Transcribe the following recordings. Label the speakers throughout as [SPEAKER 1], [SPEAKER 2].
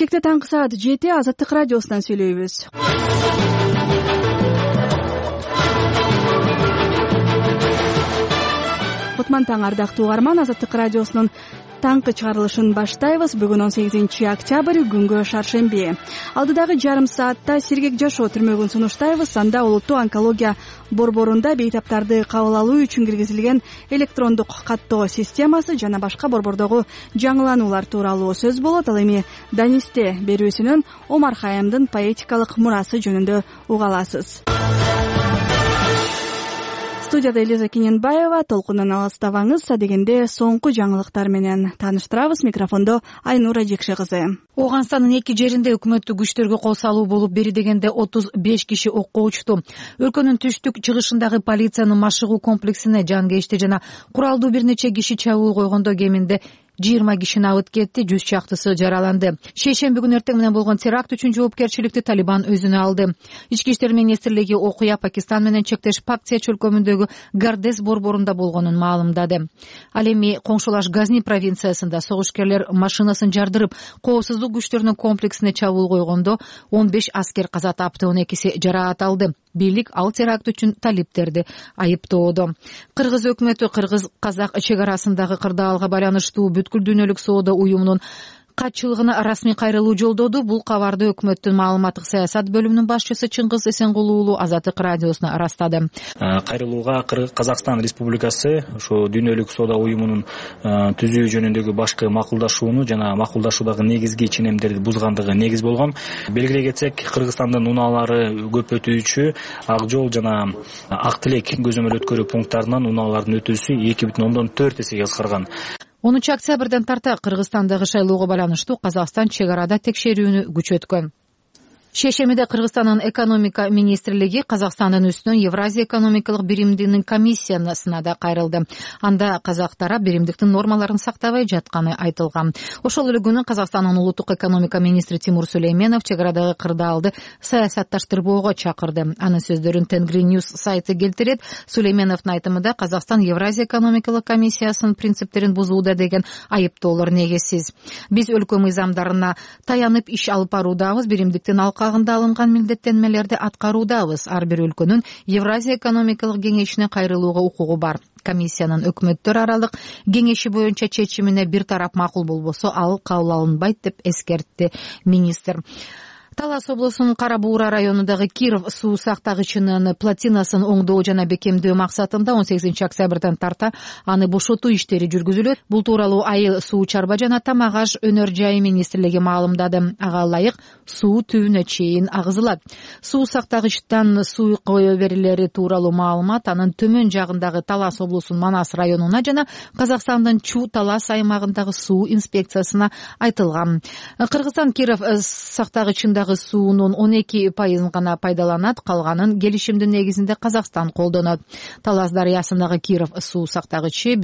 [SPEAKER 1] Бишкекте таңкы саат 7 Азаттык радиосунан сүйлөйбүз. Кутман таң ардактуу угарман, Азаттык радиосунун таңкы чыгарылышын баштайбыз. Бүгүн 18 октябрь, күнгө шаршемби. Алдыдагы жарым саатта сиргек жашоо түрмөгүн сунуштайбыз. Анда улуттук онкология борборунда бейтаптарды кабыл алуу үчүн киргизилген электрондук каттоо системасы жана башка борбордогу жаңылануулар тууралуу сөз болот. Ал эми Данисте берүүсүнөн Омар Хайямдын поэтикалык мурасы жөнүндө уга аласыз. Студияда Элиза Кененбаева, толкундан алыстабаңыз, дегенде соңку жаңылыктар менен тааныштырабыз. Микрофондо Айнура Жекше кызы.
[SPEAKER 2] Ооганстандын эки жеринде өкмөттүк күчтөргө кол салуу болуп, бери дегенде 35 киши окко учту. Өлкөнүн түштүк чыгышындагы полициянын машыгуу комплексине жангечти жана куралдуу бир нече киши чабуул койгондо кеминде 20 кишини абыт кетти, 100 чактысы жараланды. Шейшемби күнү эртең менен болгон теракт үчүн жоопкерчиликти Талибан өзүнө алды. Ички иштер министрлиги окуя Пакистан менен чектеш Пакция чөлкөмүндөгү Гардес борборунда болгонун маалымдады. Ал эми коңшулаш Газни провинциясында согушкерлер машинасын жардырып, коопсуздук күчтөрүнүн комплексине чабуул койгондо 15 аскер каза тапты, 12 жараат алды. Бийлик ал теракт үчүн талиптерди айыптоодо. Кыргыз өкмөтү кыргыз-казак чек арасындагы кырдаалга байланыштуу бүткүл дүйнөлүк соода уюмунун катчылыгына расмий кайрылуу жолдоду. Бул кабарды өкмөттүн маалыматтык саясат бөлүмүнүн башчысы Чыңгыз Эсенгул уулу Азаттык радиосуна ырастады.
[SPEAKER 3] Кайрылууга Казакстан Республикасы ошо дүйнөлүк соода уюмунун түзүү жөнүндөгү башкы макулдашууну жана макулдашуудагы негизги ченемдерди бузгандыгы негиз болгон. Белгилей кетсек, Кыргызстандын унаалары көп өтүүчү Ак Жол жана Ак Тилек көзөмөл өткөрүү пункттарынан унаалардын өтүүсү 2,4 эсеге кыскарган.
[SPEAKER 2] 10 октябрдан тарта Кыргызстандагы шайлоого байланыштуу Казакстан чек арада текшерүүнү күчөткөн. Шейшембиде Кыргызстандын экономика министрлиги Казакстандын үстүнөн Евразия экономикалык биримдигинин комиссиясына да кайрылды. Анда казак тарап биримдиктин нормаларын сактабай жатканы айтылган. Ошол эле күнү Казакстандын улуттук экономика министри Тимур Сүлейменов чек арадагы кырдаалды саясатташтырбоого чакырды. Анын сөздөрүн Тенгриньюз сайты келтирет. Сүлейменовдун айтымында Казакстан Евразия экономикалык комиссиясынын принциптерин бузууда деген айыптоолор негизсиз. Биз өлкө мыйзамдарына таянып иш алып баруудабыз, биримдиктин кагында алынган милдеттенмелерди аткаруудабыз. Ар бир өлкөнүн Евразия экономикалык кеңешине кайрылууга укугу бар. Комиссиянын өкмөттөр аралык кеңеши боюнча чечимине бир тарап макул болбосо, ал кабыл алынбайт деп эскертти министр. Талас облусунун Кара Буура районундагы Киров суу сактагычынын плотинасын оңдоо жана бекемдөө максатында 18 октябрдан тарта аны бошотуу иштери жүргүзүлөт. Бул тууралуу Айыл суу чарба жана тамак аш өнөр жайы министрлиги маалымдады. Ага ылайык суу түбүнө чейин агызылат. Суу сактагычтан суу кое берилери тууралуу маалымат анын төмөн жагындагы Талас облусунун Манас районуна жана Казакстандын Чу Талас аймагындагы суу инспекциясына айтылган. Кыргызстан Киров сактагычында суунун 12% гана пайдаланат, калганын келишимдин негизинде Казакстан колдонот. Талас дарыясындагы Киров суу сактагычы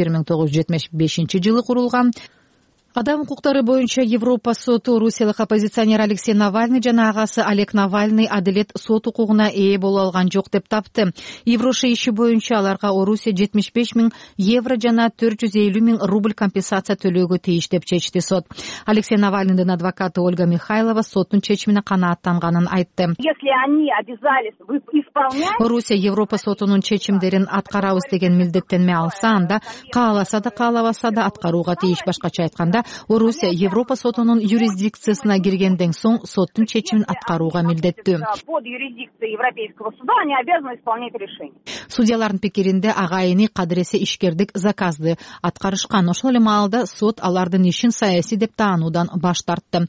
[SPEAKER 2] 1975-жылы курулган. Адам укуктары боюнча Европа соту Русиялык оппозиционер Алексей Навальный жана агасы Олег Навальный адилет сот укугуна ээ боло алган жок деп тапты. Евроша иши боюнча аларга Орусия 75 000 евро жана 450 000 рубль компенсация төлөөгө тийиш деп чечти сот. Алексей Навальныйдын адвокаты Ольга Михайлова соттун чечимине канааттанганын айтты.
[SPEAKER 4] Если они обязались исполнять,
[SPEAKER 2] Орусия Европа сотунун чечимдерин аткарабыз деген милдеттенме алса, анда кааласа да каалабаса да аткарууга тийиш. Башкача айтканда, Орусия Европа сотунун юрисдикциясына киргенден соң соттун чечимин аткарууга милдеттүү.
[SPEAKER 4] под юрисдикцией Европейского суда, они обязаны исполнять решение.
[SPEAKER 2] Судьялардын пикиринде агайыны кадыресе ишкердик заказды аткарышкан. Ошол эле маалда сот алардын ишин саясий деп таануудан баш тартты.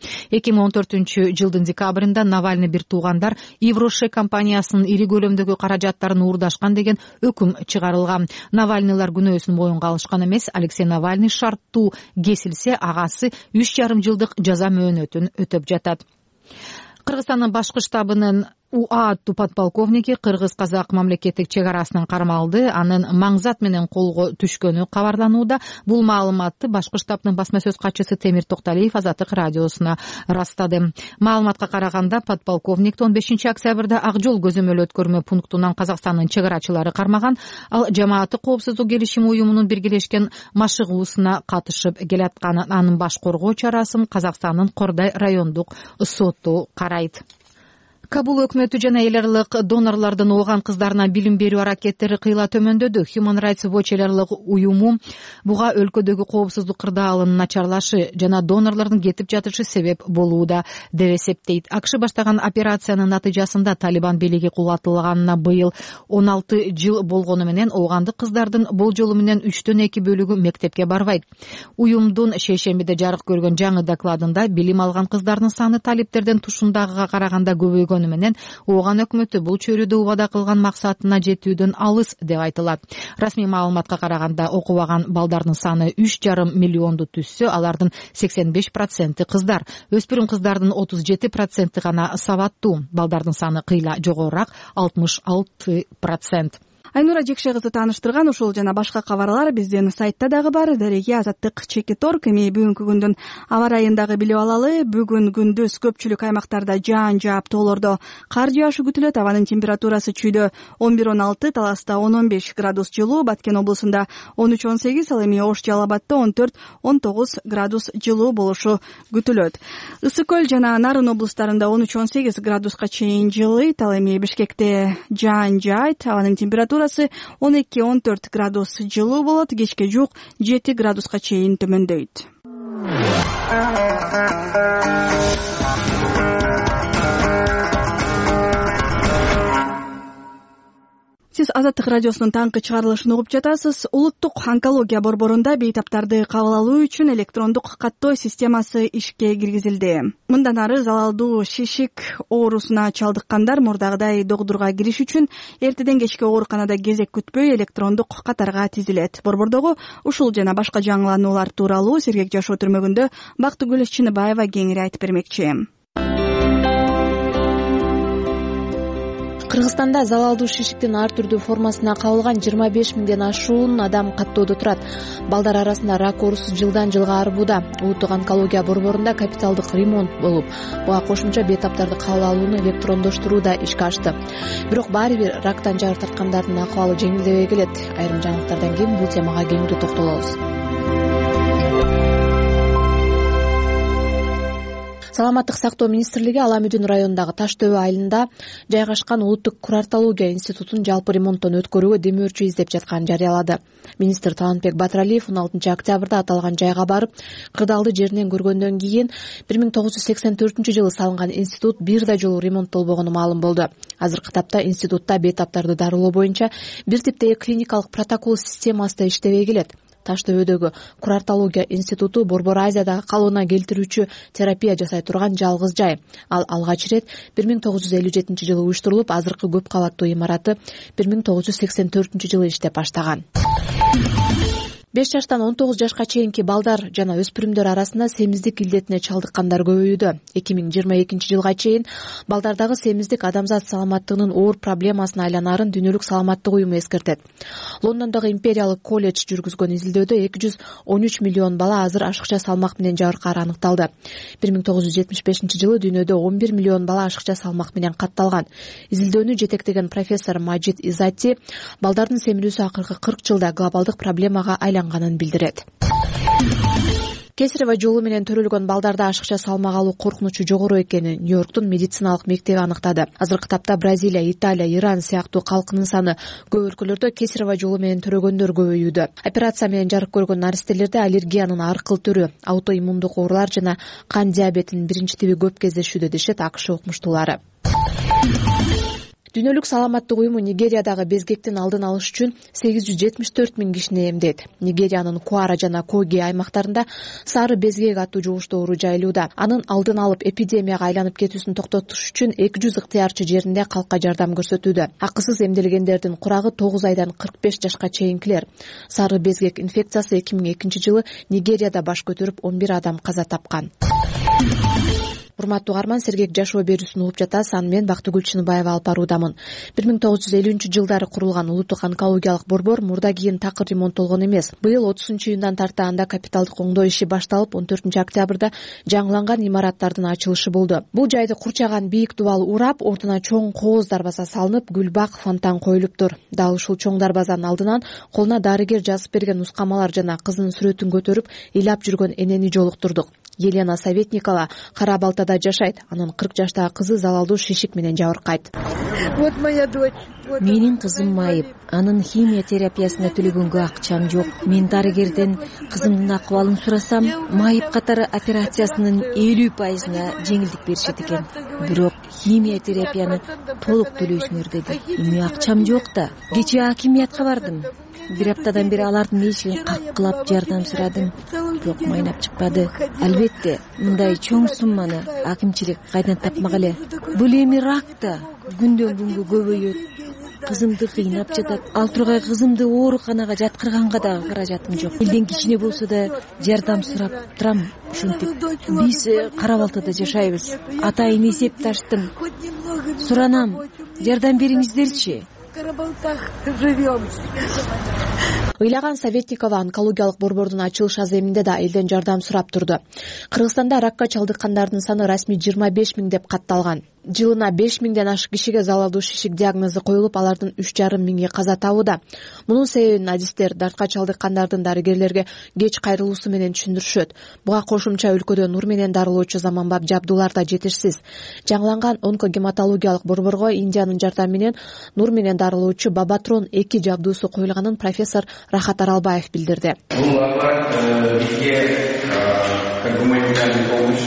[SPEAKER 2] 2014-жылдын декабрында Навальный бир туугандар Евроше компаниясынын ири көлөмдөгү каражаттарын уурдашкан деген өкүм чыгарылган. Навальныйлар күнөөсүн моюнга алышкан эмес. Алексей Навальный шарттуу кесилсе, агасы 3,5 жылдык жаза мөөнөтүн өтөп жатат. Кыргызстандын башкы штабынын УА аттуу подполковники кыргыз-казак мамлекеттик чек арасынан кармалды, анын маңзат менен колго түшкөнү кабарланууда. Бул маалыматты башкы штабтын басма сөз катчысы Темир Токталиев Азаттык радиосуна ырастады. Маалыматка караганда подполковникти 15 октябрда Ак жол көзөмөл өткөрмө пунктунан Казакстандын чек арачылары кармаган. Ал жамааттык коопсуздук келишими уюмунун биргелешкен машыгуусуна катышып келаткан. Анын баш коргоо чарасын Казакстандын Кордай райондук соту карайт. Кабул өкмөтү жана эл аралык донорлордун ооган кыздарына билим берүү аракеттери кыйла төмөндөдү. Human Rights Watch эл аралык уюму буга өлкөдөгү коопсуздук кырдаалынын начарлашы жана донорлордун кетип жатышы себеп болууда деп эсептейт. АКШ баштаган операциянын натыйжасында Талибан бийлиги кулатылганына быйыл 16 жыл болгону менен оогандык кыздардын болжолу менен 3/2 бөлүгү мектепке барбайт. Уюмдун шейшембиде жарык көргөн жаңы докладында билим алган кыздардын саны талиптерден тушундагыга караганда көбөйгөн менен ооган өкмөтү бул чөйрөдө убада кылган максатына жетүүдөн алыс деп айтылат. Расмий маалыматка караганда окубаган балдардын саны 3,5 миллионду түзсө, алардын 85% кыздар. Өспүрүм кыздардын 37% гана сабаттуу. Балдардын саны кыйла жогорураак 66%.
[SPEAKER 1] Айнура Жекше кызы тааныштырган ушул жана башка кабарлар биздин сайтта дагы бар. Дареги Азаттык Чекитор кеми бүгүнкү күндүн аба ырайын дагы билип алалы. Бүгүн күндүз көпчүлүк аймактарда жаан жаап, тоолордо кар жаашы күтүлөт. Абанын температурасы чүйдө 11-16, Таласта 10-15 градус жылуу, Баткен облусунда 13-18, ал эми Ош Жалал Абадда 14-19 градус жылуу болушу күтүлөт. Ысык көл жана Нарын облустарында 13-18 градуска чейин жылыйт. Ал эми Бишкекте жаан жаайт. Абанын температурасы 12-14 градус жылуу болот. Кечке жук 7 градуска чейин төмөндөйт. Сиз Азаттык радиосунун таңкы чыгарылышын угуп жатасыз. Улуттук онкология борборунда бейтаптарды кабыл алуу үчүн электрондук каттоо системасы ишке киргизилди. Мындан ары залалдуу шишик оорусуна чалдыккандар мурдагыдай докторго кириш үчүн эртеден кечке ооруканада кезек күтпөй электрондук катарга тизилет. Борбордогу ушул жана башка жаңылануулар тууралуу Сергек жашоо түрмөгүндө Бактыгүл Чыныбаева кеңири айтып бермекчи.
[SPEAKER 5] Кыргызстанда залалдуу шишиктин ар түрдүү формасына кабылган 25 миңден ашуун адам каттоодо турат. Балдар арасында рак оорусу жылдан жылга арбууда. Улуттук онкология борборунда капиталдык ремонт болуп, буга кошумча бейтаптарды кабыл алууну электрондоштуруу да ишке ашты. Бирок баары бир рактан жары тарткандардын акыбалы жеңилдебей келет. Айрым жаңылыктардан кийин бул темага кеңири токтолобуз. Саламаттык сактоо министрлиги Ала Мүдүн районундагы Таш Төбө айылында жайгашкан улуттук курартология институтун жалпы ремонттон өткөрүүгө демөөрчү издеп жатканын жарыялады. Министр Талантбек Батыралиев 16 октябрда аталган жайга барып, кырдаалды жеринен көргөндөн кийин 1984-жылы салынган институт бир да жолу ремонттолбогону маалым болду. Азыркы тапта институтта бейтаптарды дарылоо боюнча бир типтеги клиникалык протокол системасы да иштебей келет. Таш Төбөдөгү курартология институту Борбор Азиядагы калыбына келтирүүчү терапия жасай турган жалгыз жай. Ал алгач ирет 1957-жылы уюштурулуп, азыркы көп кабаттуу имараты 1984-жылы иштеп баштаган. 5 жаштан 19 жашка чейинки балдар жана өспүрүмдөр арасында семиздик илдетине чалдыккандар көбөйүүдө. 2022-жылга чейин балдардагы семиздик адамзат саламаттыгынын оор проблемасына айланарын Дүйнөлүк саламаттык уюму эскертет. Лондондогу Империялык колледж жүргүзгөн изилдөөдө 213 миллион бала азыр ашыкча салмак менен жабыркаары аныкталды. 1975-жылы дүйнөдө 11 миллион бала ашыкча салмак менен катталган. Изилдөөнү жетектеген профессор Маджид Изати балдардын семирүүсү акыркы 40 жылда глобалдык проблемага айланганын билдирет. Кесарево жолу менен төрөлгөн балдарда ашыкча салмак алуу коркунучу жогору экенин Нью-Йорктун медициналык мектеби аныктады. Азыркы тапта Бразилия, Италия, Иран сыяктуу калкынын саны көп өлкөлөрдө кесарево жолу менен төрөгөндөр көбөйүүдө. Операция менен жарык көргөн наристелерде аллергиянын аркыл түрү, аутоиммундук оорулар жана кан диабетинин биринчи тиби көп кездешүүдө дешет АКШ окумуштуулары. Дүйнөлүк саламаттык уюму Нигериядагы безгектин алдын алыш үчүн 874 миң кишини эмдейт. Нигериянын Куара жана Коги аймактарында сары безгек аттуу жугуштуу оору жайылууда. Анын алдын алып эпидемияга айланып кетүүсүн токтотуш үчүн 200 ыктыярчы жеринде калкка жардам көрсөтүүдө. Акысыз эмделгендердин курагы 9 айдан 45 жашка чейинкилер. Сары безгек инфекциясы 2002-жылы Нигерияда баш көтөрүп 11 адам каза тапкан. урматтуу угарман, Сергек жашоо берүүсүн угуп жатасыз. Аны мен Бактыгүл Чыныбаева алып баруудамын. 1950-жылдары курулган улуттук онкологиялык борбор мурда кийин такыр ремонттолгон эмес. Быйыл 30-июндан тарта анда капиталдык оңдоо иши башталып, 14-октябрда жаңыланган имараттардын ачылышы болду. Бул жайды курчаган бийик дубал урап, ордуна чоң кооз дарбаза салынып, гүлбак, фонтан коюлуптур. Дал ушул чоң дарбазанын алдынан колуна дарыгер жазып берген нускамалар жана кызынын сүрөтүн көтөрүп ыйлап жүргөн энени жолуктурдук. Елена Советникова Кара Балтада жашайт. Анын 40 жаштагы кызы залалдуу шишик менен жабыркайт.
[SPEAKER 6] Вот моя дочь. Менин кызым майып. Анын химия терапиясына төлөгөнгө акчам жок. Мен дарыгерден кызымдын акыбалын сурасам, майып катары операциясынын 50%-на жеңилдик беришет экен. Бирок химия терапияны толук төлөйсүңөр деди. Эми акчам жок да. Кечээ акимиятка бардым. Бир аптадан бери алардын эшигин каккылап жардам сурадым. Бирок майнап чыкпады. Албетте, мындай чоң сумманы акимчилик кайдан тапмак эле. Бул эми рак да күндөн күнгө көбөйөт. Кызымды кыйнап жатат. Ал тургай кызымды ооруканага жаткырганга да каражатым жок. Элден кичине болсо да жардам сурап турам. Ушинтип биз Кара Балтада жашайбыз. Атайын эсепташтым. Суранам, жардам бериңиздерчи.
[SPEAKER 5] Живем. Ыйлаган Советникова онкологиялык борбордун ачылыш аземинде да элден жардам сурап турду. Кыргызстанда ракка чалдыккандардын саны расмий 25 000 деп катталган. Жылына 5 000ден ашык кишиге залалдуу шишик диагнозу коюлуп, алардын 3,5 миңи каза табууда. Мунун себебин адистер дартка чалдыккандардын дарыгерлерге кеч кайрылуусу менен түшүндүрүшөт. Буга кошумча өлкөдө нур менен дарылоочу заманбап жабдуулар да жетишсиз. Жаңыланган онкогематологиялык борборго Индиянын жардамы менен нур менен дарылоочу Бабатрон 2 жабдуусу коюлганын профессор Рахат Аралбаев билдирди.
[SPEAKER 7] Бул бизге гуманитарный помощь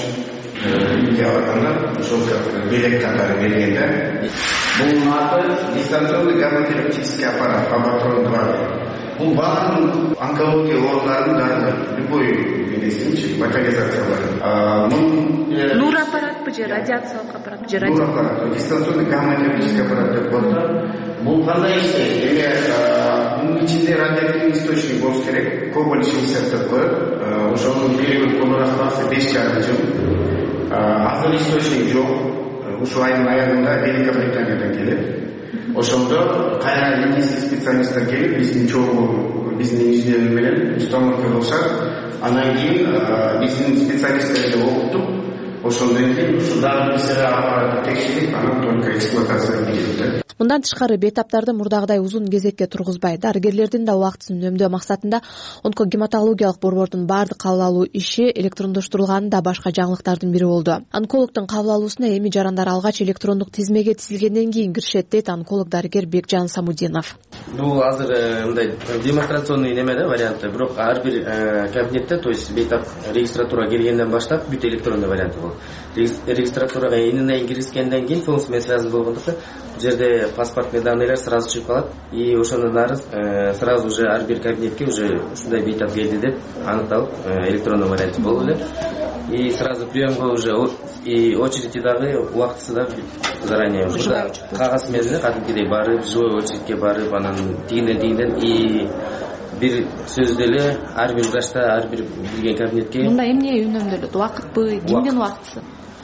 [SPEAKER 7] ошол белек катары бергенде, бул аты дистанционный гамма-терапевтический аппарат Бабатрон 2. Бул баардык онкология ооруларын дары, любой медицинчи локализациялар.
[SPEAKER 5] Нур аппаратпы же радиациялык аппаратпы же?
[SPEAKER 7] Нур аппарат, дистанционный гамма-терапевтический аппарат деп коет. Бул кандай иштейт? Эми мунун ичинде радиоактивный источник болуш керек. Кобальт 60 деп коет. Ошонун период колорактасы 5,5 жыл. Азыр источник жок. Ушул айдын аягында Великобританиядан келет. Ошондо кайра индийский специалисттер келип, биздин инженерлер менен установка кылышат. Анан кийин биздин специалисттерди окутуп, ошондон кийин ушулардын аппараты текшерип, анан только эксплуатацияга кирет.
[SPEAKER 5] Мындан тышкары бейтаптарды мурдагыдай узун кезекке тургузбай, дарыгерлердин да убактысын үнөмдөө максатында онкогематологиялык борбордун баардык кабыл алуу иши электрондоштурулганы да башка жаңылыктардын бири болду. Онкологдун кабыл алуусуна эми жарандар алгач электрондук тизмеге тизилгенден кийин киришет, дейт онколог дарыгер Бекжан Самудинов.
[SPEAKER 8] Бул азыр мындай демонстрационный немеде варианты, бирок ар бир кабинетте, то есть бейтап регистратура келгенден баштап бүт электрондой варианты болот. Регистратурага ининен киришкенден кийин функция сразу болгондуктан бул жерде паспортный данныйлар сразу чыгып калат, и ошондон ары сразу уже ар бир кабинетке уже ушундай бейтап келди деп аныкталып электрондой варианты болду эле. И сразу приемга уже и очереди дагы убактысы да заранее уже кагаз менен кадимкидей барып, живой очередке барып, анан тигинден и бир сөздө эле ар бир врачта ар бир билген кабинетке.
[SPEAKER 5] Мында эмне үнөмдөлөт? Убакытпы, кимдин убактысы?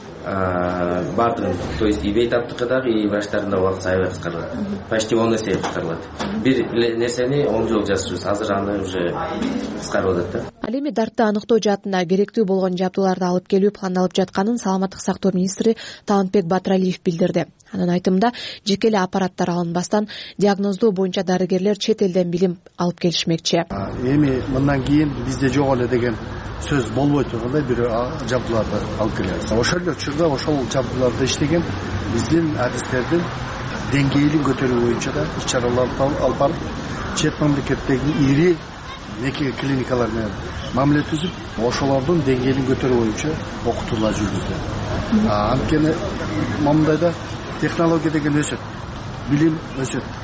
[SPEAKER 8] Бардыгын, то есть и бейтаптыкы дагы, и врачтардын да убактысы аябай кыскарылат. Почти 10 эсе кыскарылат. Бир нерсени 10 жол жасырбыз, азыр аны уже кыскарып атат да.
[SPEAKER 5] Ал эми дартты аныктоо жаатында керектүү болгон жабдууларды алып келүү пландалып жатканын Саламаттык сактоо министри Талантбек Батыралиев билдирди. Анын айтымында, жеке эле аппараттар алынбастан диагноздоо боюнча дарыгерлер чет элден билим алып келишмекчи.
[SPEAKER 9] Эми мындан кийин бизде жок эле деген сөз болбой тургандай бир жабдууларды алып келебиз. Ошол эле учурда ошол жабдууларды иштеген биздин адистердин деңгээлин көтөрүү боюнча да иш-чараларды алып барып, чет мамлекеттеги ири неке клиникалар менен мамиле түзүп, ошолордун деңгээлин көтөрүү боюнча окутуулар жүргүздү. Анткени момундайда технология деген өсөт, билим өсөт.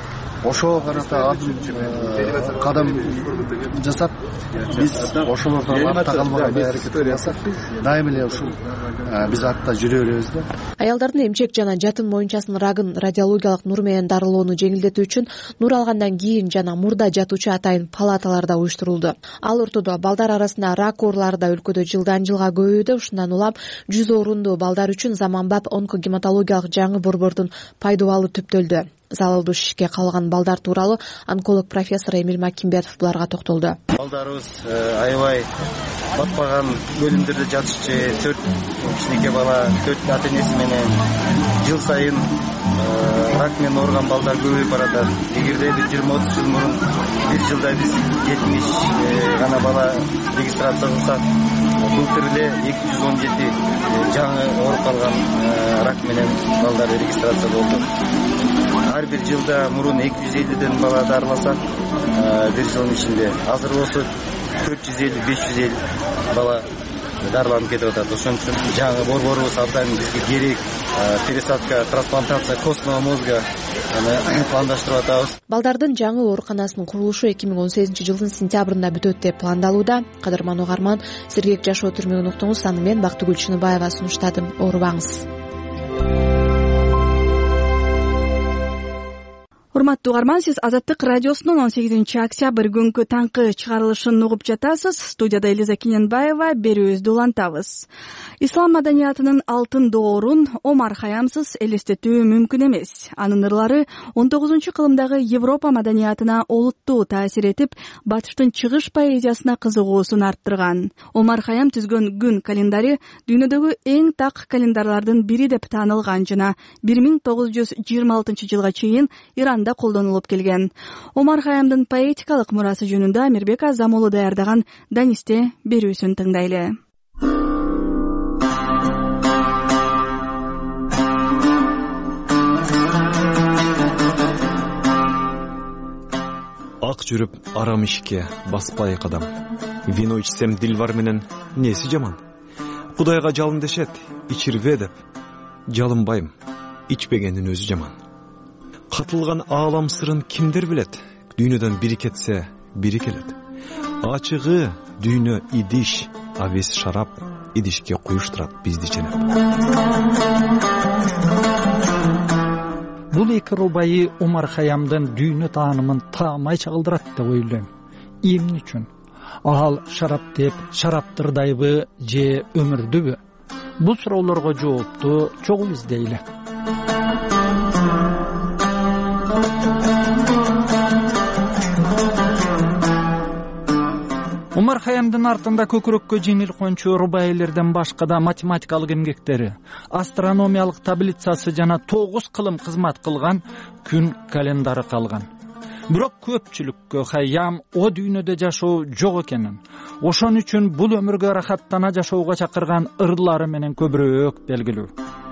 [SPEAKER 9] ошого карата кадам жасап биз ошолордон артта калбаганга аракет кылсак дайым эле ушул биз артта жүрө беребиз да.
[SPEAKER 5] Аялдардын эмчек жана жатын моюнчасынын рагын радиологиялык нур менен дарылоону жеңилдетүү үчүн нур алгандан кийин жана мурда жатуучу атайын палаталар да уюштурулду. Ал ортодо балдар арасында рак оорулары да өлкөдө жылдан жылга көбөйүүдө. Ушундан улам 100 орунду балдар үчүн заманбап онкогематологиялык жаңы борбордун пайдубалы түптөлдү. Залалдуу шишке калган балдар тууралуу онколог профессор Эмил Макимбетов буларга токтолду.
[SPEAKER 10] Балдарыбыз аябай батпаган бөлүмдөрдө жатышчу, 4 кичинекей бала, 4 ата-энеси менен жыл сайын рак менен ооруган балдар көбөйүп баратат. Эгерде 20-30 жыл мурун бир жылда биз 70 гана бала регистрация кылсак, былтыр эле 217 жаңы ооруп калган рак менен балдар регистрация болду. Ар бир жылда мурун 250ден бала дарыласак, бир жылдын ичинде азыр болсо 450-550 бала дарыланып кетип атат. Ошон үчүн жаңы борборубуз абдан бизге керек. Пересадка, трансплантация костного мозга пландаштырып атабыз.
[SPEAKER 5] Балдардын жаңы ооруканасынын курулушу 2018-жылдын сентябрында бүтөт деп пландалууда. Кадырман угарман, сергек жашоо түрмөгүн уктуңуз. Аны мен Бактыгүл Чыныбаева сунуштадым. Оорубаңыз.
[SPEAKER 1] Урматтуу угарман, сиз Азаттык радиосунун 18-октябрь күнкү таңкы чыгарылышын угуп жатасыз. Студияда Элиза Кененбаева, берүүбүздү улантабыз. Ислам маданиятынын алтын доорун Омар Хаямсыз элестетүү мүмкүн эмес. Анын ырлары 19-кылымдагы Европа маданиятына олуттуу таасир этип, батыштын чыгыш поэзиясына кызыгуусун арттырган. Омар Хаям түзгөн күн календари дүйнөдөгү эң так календарлардын бири деп таанылган жана 1926-жылга чейин Иранда колдонулуп келген. Омар Хаямдын поэтикалык мурасы жөнүндө Амирбек Азамолу даярдаган Данисте берүүсүн тыңдайлы.
[SPEAKER 11] Ак жүрүп арам ишке баспай кадам. Вино ичсем дилбар менен неси жаман. Кудайга жалын дешет, ичирбе деп. Жалынбайм, ичпегендин өзү жаман. Катылган аалам сырын кимдер билет? Дүйнөдөн бири кетсе, бири келет. Ачыгы дүйнө идиш, авес шарап, идишке куюштурат бизди ченеп.
[SPEAKER 12] Бул эки рубайы Омар Хаямдын дүйнө таанымын таамай чагылдырат деп ойлойм. Эмне үчүн? Ал шарап деп шараптырдайбы же өмүрдүбү? Бул суроолорго жоопту чогуу издейли. Омар Хаямдын артында көкүрөккө жеңил кончу рубайелерден башка да математикалык эмгектери, астрономиялык таблицасы жана 9 кылым кызмат кылган күн календары калган. Бирок көпчүлүккө Хаям о дүйнөдө жашоо жок экенин, ошон үчүн бул өмүргө рахаттана жашоого чакырган ырлары менен көбүрөөк белгилүү.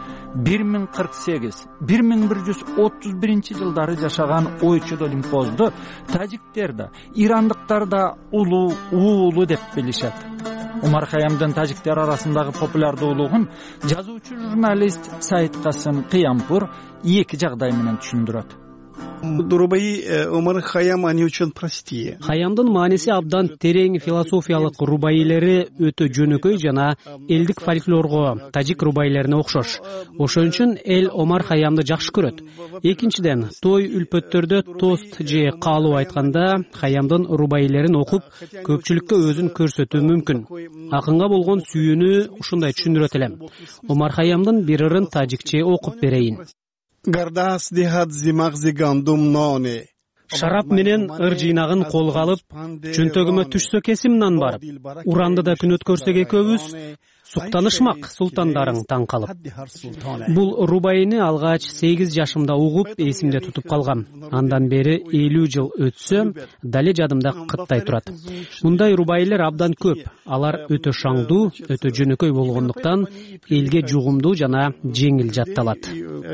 [SPEAKER 12] 1048-1131 жылдары жашаган ойчу Олимпозду тажиктер да, ирандыктар да уулу деп билишет. Омар Хаямдын тажиктер арасындагы популярдуулугун жазуучу журналист Саид Касым Кыямпур эки жагдай менен түшүндүрөт.
[SPEAKER 13] Рубаи Омар Хаям они очень простые.
[SPEAKER 14] Хаямдын мааниси абдан терең философиялык рубаилери өтө жөнөкөй жана элдик фольклорго, тажик рубаилерине окшош. Ошон үчүн эл Омар Хаямды жакшы көрөт. Экинчиден, той үлпөттөрдө тост же каалоо айтканда Хаямдын рубаилерин окуп, көпчүлүккө өзүн көрсөтүү мүмкүн. Акынга болгон сүйүүнү ушундай түшүндүрөт элем. Омар Хаямдын бир ырын тажикче окуп берейин.
[SPEAKER 13] Гардас дихат зимагзи гандум ноне.
[SPEAKER 14] Шарап менен ыр жыйнагын колго алып, чөнтөгүмө түшсө кесимнан барып, урандыда күн өткөрсөк экөөбүз, суктанышмак султандарың таң калып. Бул рубайыны алгач 8 жашымда угуп, эсимде тутуп калгам. Андан бери 50 жыл өтсө, дале жадымда кыттай турат. Мындай рубайлер абдан көп. Алар өтө шаңдуу, өтө жөнөкөй болгондуктан элге жугумдуу жана жеңил жатталат.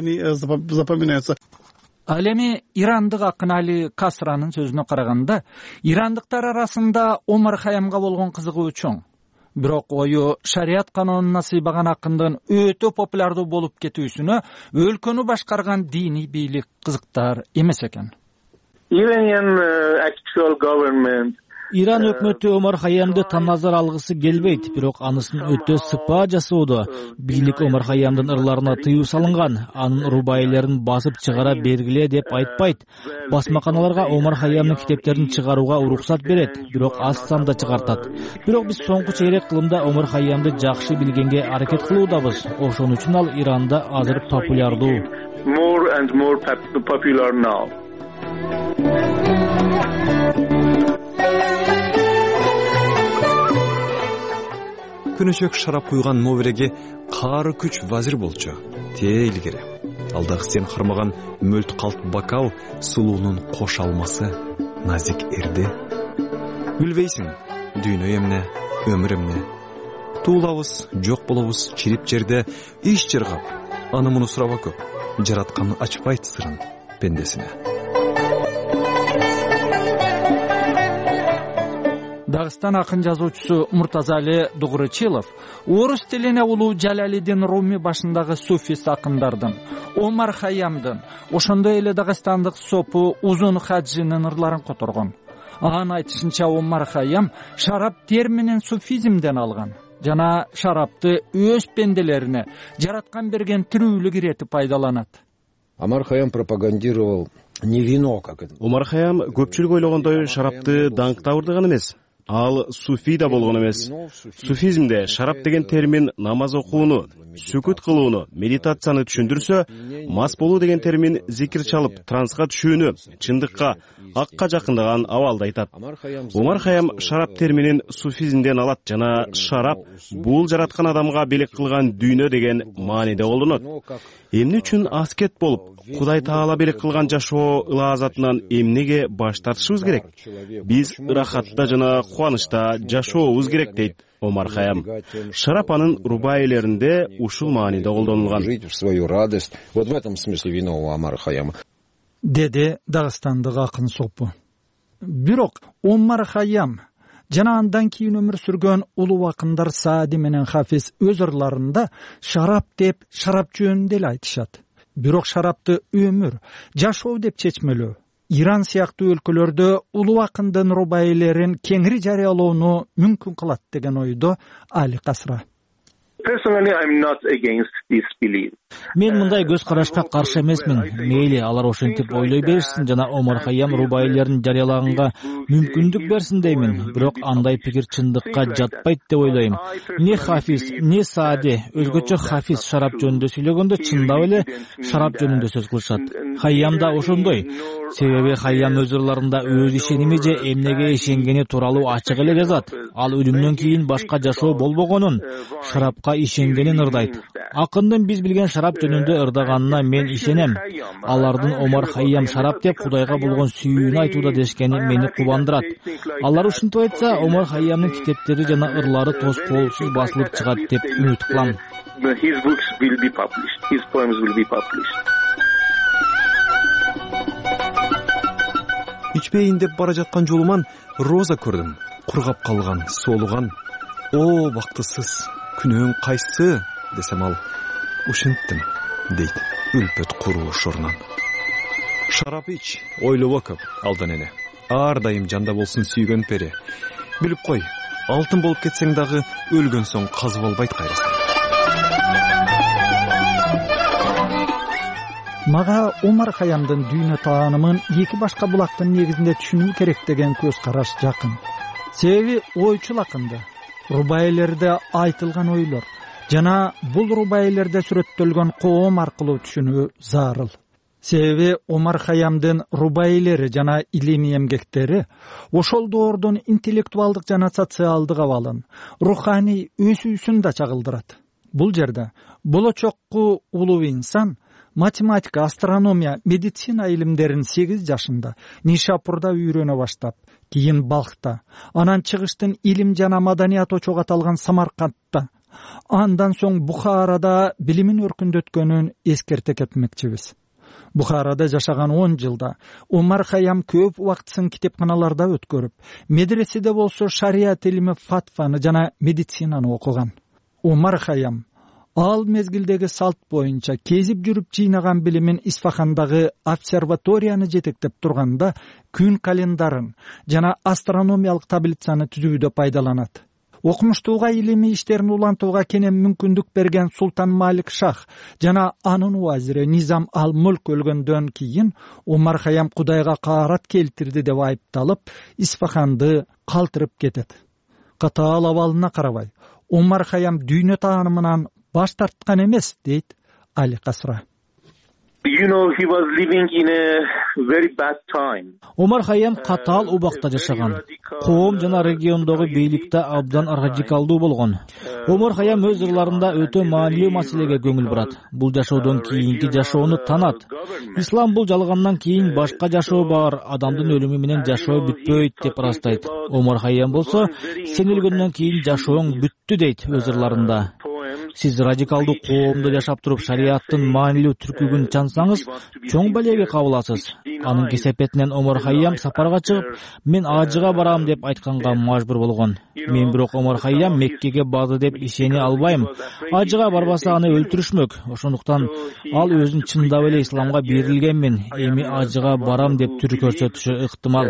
[SPEAKER 12] Ал эми ирандык акын Али Касранын сөзүнө караганда, ирандыктар арасында Омар Хаямга болгон кызыгуу чоң. Бирок ою шарият канонуна сыйбаган акындын өтө популярдуу болуп кетүүсүнө өлкөнү башкарган диний бийлик кызыктар эмес экен. Иран өкмөтү Омар Хайямды таназар алгысы келбейт, бирок анысын өтө сыпаа жасоодо. Бийлик Омар Хайямдын ырларына тыюу салынган, анын рубайлерин басып чыгара бергиле деп айтпайт. Басмаканаларга Омар Хайямдын китептерин чыгарууга уруксат берет, бирок аз санда чыгартат. Бирок биз соңку чейрек кылымда Омар Хайямды жакшы билгенге аракет кылуудабыз. Ошон үчүн ал Иранда азыр популярдуу.
[SPEAKER 11] Күнөчөк шарап куйган мовреге каары күч вазир болчу. Тээ илгери. Алдагы сен кармаган мөлт калт бокал сулуунун кош алмасы назик эрди. Билбейсиң, дүйнө эмне, өмүр эмне. Туулабыз, жок болобуз, чирип жерде иш чыргап. Аны муну сураба көп. Жараткан ачпайт сырын пендесине.
[SPEAKER 12] Дагыстан акын жазуучусу Муртазали Дугурычилов орус тилине улуу Жалалиддин Руми башындагы суфист акындардын, Омар Хайямдын, ошондой эле дагыстандык сопу Узун Хаджинин ырларын которгон. Анын айтышынча Омар Хайям шарап терминин суфизмден алган жана шарапты өз пенделерине жараткан берген тирүүлүк иретип пайдаланат.
[SPEAKER 15] Омар Хайям пропагандировал не вино, как это.
[SPEAKER 16] Омар Хайям көпчүлүк ойлогондой шарапты даңктабырдыган эмес. Ал суфи да болгон эмес. Суфизмде шарап деген термин намаз окууну, сүкүт кылууну, медитацияны түшүндүрсө, мас болуу деген термин зикир чалып, транска түшүүнү, чындыкка, акка жакындаган абалды айтат. Омар Хайям шарап терминин суфизмден алат жана шарап бул жараткан адамга белек кылган дүйнө деген мааниде колдонот. Эмне үчүн аскет болуп, Кудай Таала белек кылган жашоо ылаазатынан эмнеге баш тартышыбыз керек? Биз ырахатта жана кубанычта жашообуз керек дейт Омар Хайям. Шарап анын рубайлеринде ушул мааниде колдонулган.
[SPEAKER 15] Вот в этом смысле вино у Омара Хайяма.
[SPEAKER 12] Деди Дагыстандык акын сопу. Бирок Омар Хайям жана андан кийин өмүр сүргөн улуу акындар Саади менен Хафиз өз ырларында шарап деп шарап жөнүндө эле айтышат. Бирок шарапты өмүр, жашоо деп чечмелөө. Иран сыяктуу өлкөлөрдө улуу акындын рубайлерин кеңири жарыялоону мүмкүн кылат деген ойдо Али Касра.
[SPEAKER 3] Мен мындай көз карашка каршы эмесмин. Мейли алар ошентип ойлой беришсин жана Омар Хайям рубайлерин жарыялаганга мүмкүндүк берсин деймин. Бирок андай пикир чындыкка жатпайт деп ойлойм. Не Хафиз, не Саади, өзгөчө Хафиз шарап жөнүндө сүйлөгөндө чындап эле шарап жөнүндө сөз кылышат. Хайям да ошондой. Себеби Хайям өз ырларында өз ишеними же эмнеге ишенгени тууралуу ачык эле жазат. Ал өлүмдөн кийин башка жашоо болбогонун, шарапка ишенгенин ырдайт. Акындын биз билген шарап жөнүндө ырдаганына мен ишенем. Алардын Омар Хайям шарап деп Кудайга болгон сүйүүнү айтууда дешкени мени кубандырат. Алар ушинтип айтса, Омар Хайямдын китептери жана ырлары тоскоолсуз басылып чыгат деп үмүт кылам.
[SPEAKER 11] Ичпейин деп бара жаткан жолуман роза көрдүм. Кургап калган, соолуган. О, бактысыз, күнөөң кайсы десем ал ушинттим дейт үлпөт куруу шорунан. Шарап ич, ойлобо көп алдан эне. Ар дайым жанда болсун сүйгөн пери. Билип кой, алтын болуп кетсең дагы өлгөн соң казып албайт кайрасың.
[SPEAKER 12] Мага Омар Хайямдын дүйнө таанымын эки башка булактын негизинде түшүнүү керек деген көз караш жакын. Себеби ойчул акынды, рубайлерде айтылган ойлор жана бул рубайлерде сүрөттөлгөн коом аркылуу түшүнүү зарыл. Себеби Омар Хайямдын рубайлери жана илимий эмгектери ошол доордун интеллектуалдык жана социалдык абалын, руханий өсүүсүн да чагылдырат. Бул жерде болочокку улуу инсан математика, астрономия, медицина илимдерин 8 жашында Нишапурда үйрөнө баштап, кийин Балхта, анан чыгыштын илим жана маданият очогу аталган Самаркандта, андан соң Бухарада билимин өркүндөткөнүн эскерте кетмекчибиз. Бухарада жашаган 10 жылда Омар Хайям көп убактысын китепканаларда өткөрүп, медреседе болсо шариат илими, фатваны жана медицинаны окуган. Омар Хайям Ал мезгилдеги салт боюнча кезип жүрүп жыйнаган билимин Исфахандагы обсерваторияны жетектеп турганда күн календарын жана астрономиялык таблицаны түзүүдө пайдаланат. Окумуштууга илимий иштерин улантууга кенен мүмкүндүк берген Султан Малик Шах жана анын уазири Низам ал-Мулк өлгөндөн кийин Омар Хайям Кудайга каарат келтирди деп айыпталып, Исфаханды калтырып кетет. Катаал абалына карабай, Омар Хайям дүйнө таанымынан баш тарткан эмес, дейт Али Касра.
[SPEAKER 17] He was living in a very bad time.
[SPEAKER 18] Омар Хайям катаал убакта жашаган. Коом жана региондогу бийликте абдан радикалдуу болгон. Омар Хайям өз ырларында өтө маанилүү маселеге көңүл бурат. Бул жашоодон кийинки жашоону танат. Ислам бул жалгандан кийин башка жашоо бар, адамдын өлүмү менен жашоо бүтпөйт деп ырастайт. Омар Хайям болсо, сен өлгөндөн кийин жашооң бүттү дейт өз ырларында. Сиз радикалдуу коомдо жашап туруп шариаттын маанилүү түркүгүн чансаңыз, чоң балеге кабыласыз. Анын кесепетинен Омар Хайям сапарга чыгып, мен ажыга барам деп айтканга мажбур болгон. Мен бирок Омар Хайям Меккеге барды деп ишене албайм. Ажыга барбаса аны өлтүрүшмөк. Ошондуктан ал өзүн чындап эле исламга берилгенмин. Эми ажыга барам деп түр көрсөтүшү ыктымал.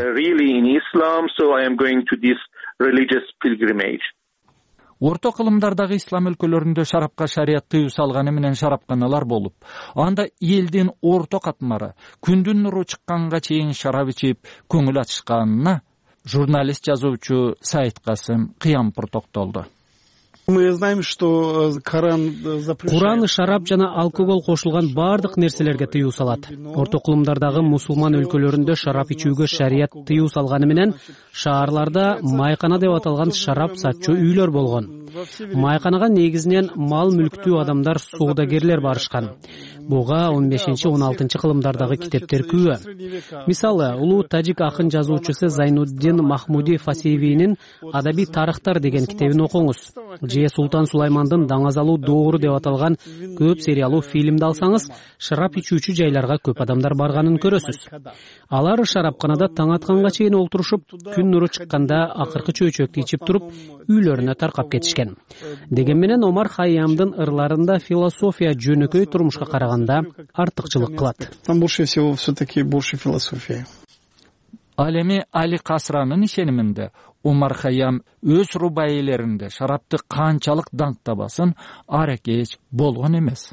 [SPEAKER 12] Орто кылымдардагы ислам өлкөлөрүндө шарапка шарият тыюу салганы менен шарапканалар болуп, анда элдин орто катмары күндүн нуру чыкканга чейин шарап ичип көңүл ачышканына журналист жазуучу Саид Касым Кыямпур токтолду.
[SPEAKER 13] Мы знаем, что
[SPEAKER 14] Куран шарап жана алкоголь кошулган бардык нерселерге тыюу салат. Орто кылымдардагы мусулман өлкөлөрүндө шарап ичүүгө шарият тыюу салганы менен шаарларда майкана деп аталган шарап сатчу үйлөр болгон. Майканага негизинен мал мүлктүү адамдар, соодагерлер барышкан. Буга 15-16 кылымдардагы китептер күбө. Мисалы, улуу тажик акын жазуучусу Зайнуддин Махмуди Фасивинин Адабий тарыхтар деген китебин окуңуз. Же Султан Сулаймандын Даңазалуу доору деп аталган көп сериялуу фильмди алсаңыз, шарап ичүүчү жайларга көп адамдар барганын көрөсүз. Алар шарапканада таң атканга чейин олтурушуп, күн нуру чыкканда акыркы чөйчөктү ичип туруп, үйлөрүнө таркап кетишкен. Деген менен Омар Хайямдын ырларында философия жөнөкөй турмушка караганда артыкчылык кылат.
[SPEAKER 13] Там больше всего все-таки больше философия.
[SPEAKER 12] Ал эми Али Касранын ишениминде Омар Хайям өз рубаилеринде шарапты канчалык даңктабасын аракеч болгон эмес.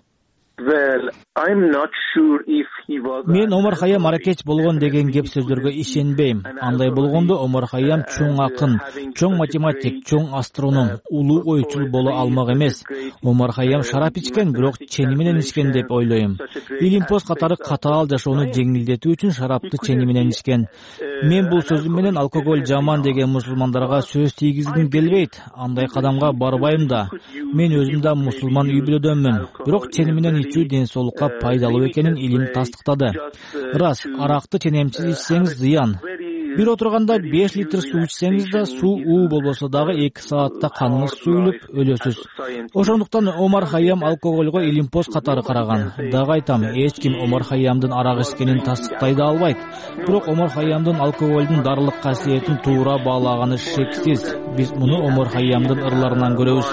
[SPEAKER 18] Мен Омар Хайям аракеч болгон деген кеп сөздөргө ишенбейм. Андай болгондо Омар Хайям чоң акын, чоң математик, чоң астроном, улуу ойчул боло алмак эмес. Омар Хайям шарап ичкен, бирок чени менен ичкен деп ойлойм. Илимпоз катары катаал жашоону жеңилдетүү үчүн шарапты чени менен ичкен. Мен бул сөзүм менен алкоголь жаман деген мусулмандарга сөз тийгизгим келбейт. Андай кадамга барбайм да. Мен өзүм да мусулман үй бүлөдөнмүн. Бирок чени менен ичүү ден соолукка пайдалуу экенин илим тастыктады. Рас, аракты ченемсиз ичсеңиз зыян. Бир отурганда 5 литр суу ичсеңиз да, суу уу болбосо дагы 2 саатта каныңыз суюлуп өлөсүз. Ошондуктан Омар Хайям алкогольго илимпоз катары караган. Дагы айтам, эч ким Омар Хайямдын арак ичкенин тастыктай да албайт. Бирок Омар Хайямдын алкогольдун дарылык касиетин туура баалаганы шексиз. Биз муну Омар Хайямдын ырларынан көрөбүз.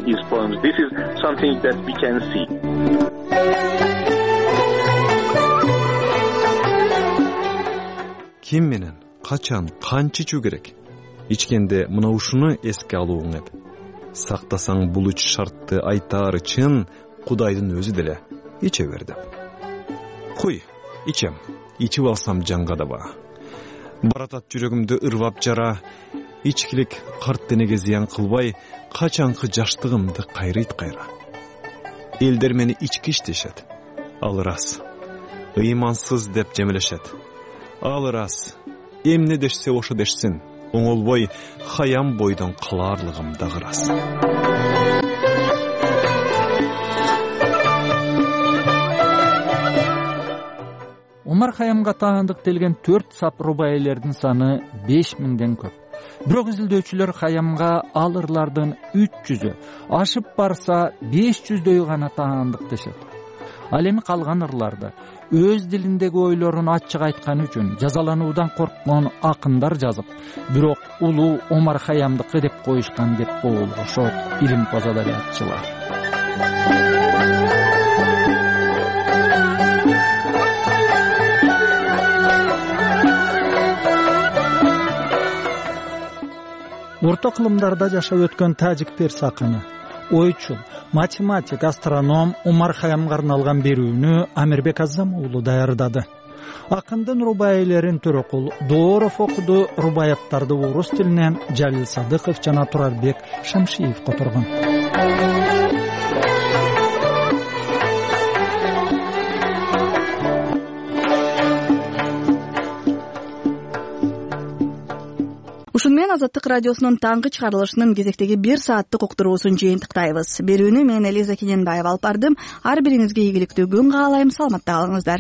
[SPEAKER 11] Ким менен, качан, канча ичүү керек? Ичкенде мына ушуну эске алууң эп. Сактасаң бул 3 шартты айтаары чын Кудайдын өзү деле. Иче бер деп. Куй, ичем. Ичип алсам жанга даба. Баратат жүрөгүмдү ырвап жара. Ичкилик карт денеге зыян кылбай, качанкы жаштыгымды кайрыйт кайра. Элдер мени ичкич дешет. Ал рас. Ыймансыз деп жемелешет. Ал рас. Эмне дешсе ошо дешсин. Оңолбой Хайам бойдон калаарлыгым дагы рас.
[SPEAKER 12] Омар Хайямга таандыктелген 4 сап рубаилердин саны 5000ден көп. Бирок изилдөөчүлөр Хайямга ал ырлардын 300-ü, ашып барса 500дөй гана таандыктешет. Ал эми калган ырларды өз дилиндеги ойлорун ачык айткан үчүн жазалануудан корккон акындар жазып, бирок улуу Омар Хайямдыкы деп коюшкан деп болушот илимпоз адабиятчылар. орто кылымдарда жашап өткөн тажик перс акыны, ойчул, математик, астроном Умар Хаямга арналган берүүнү Амирбек Азам уулу даярдады. Акындын рубаилерин Төрөкул Дооров окуду, рубаяттарды орус тилинен Жалил Садыков жана Турарбек Шамшиев которгон.
[SPEAKER 1] Ушун менен Азаттык радиосунун таңкы чыгарылышынын кезектеги 1 сааттык уктуруусун жыйынтыктайбыз. Берүүнү мен Элиза Кененбаева алып бардым. Ар бириңизге ийгиликтүү күн каалайм. Саламатта калыңыздар.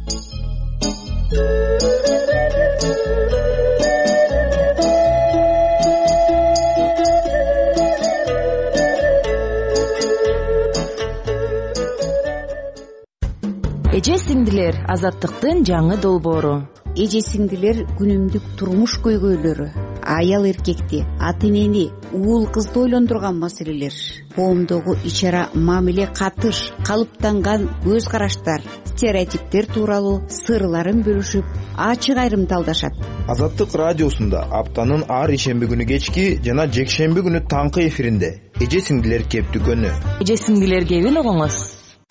[SPEAKER 19] Эже сиңдилер, Азаттыктын жаңы долбоору.
[SPEAKER 20] Эже сиңдилер күнүмдүк турмуш көйгөйлөрү, аял эркекти, ата энени, уул кызды ойлондурган маселелер, коомдогу ич-ара мамиле катыш, калыптанган көз караштар, стереотиптер тууралуу сырларын бөлүшүп, ачык айрымдалдашат.
[SPEAKER 21] Азаттык радиосунда аптанын ар ишемби күнү кечки жана жекшемби күнү таңкы эфиринде эже сиңдилер кептүкөнү.
[SPEAKER 19] Эже сиңдилер кебин угуңуз.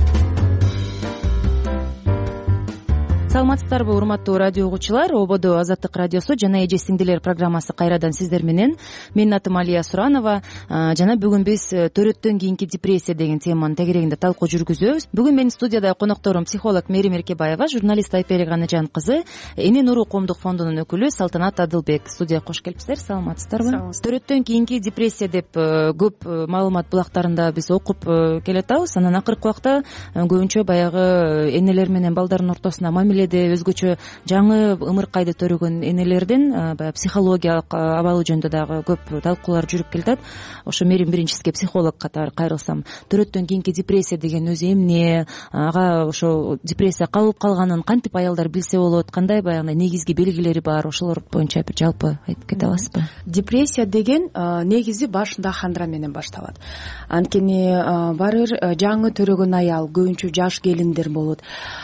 [SPEAKER 19] Саламатсыздарбы, урматтуу радио угуучулар? Ободо Азаттык радиосу жана эже сиңдилер программасы кайрадан сиздер менен. Менин атым Алия Суранова. Жана бүгүн биз төрөттөн кийинки депрессия деген теманын тегерегинде талкуу жүргүзөбүз. Бүгүн менин студияда конокторум психолог Мерим Эркебаева, журналист Айпелик Анажан кызы, Эне Нуру коомдук фондунун өкүлү Салтанат Адылбек. Студияга кош келипсиздер. Саламатсыздарбы? Төрөттөн кийинки депрессия деп көп маалымат булактарында биз окуп келатабыз. Анан акыркы убакта көбүнчө баягы энелер менен балдардын ортосуна мамиле өзгөчө жаңы ымыркайды төрөгөн энелердин баягы психологиялык абалы жөнүндө дагы көп талкуулар жүрүп келатат. Ошо Мерим биринчисиге психолог катары кайрылсам, төрөттөн кийинки депрессия деген өзү эмне, ага ошо депрессия кабылып калганын кантип аялдар билсе болот, кандай баягы негизги белгилери бар, ошолор боюнча бир жалпы айтып кете аласызбы?
[SPEAKER 5] Депрессия деген негизи башында хандра менен башталат. Анткени баары бир жаңы төрөгөн аял, көбүнчө жаш келиндер болот.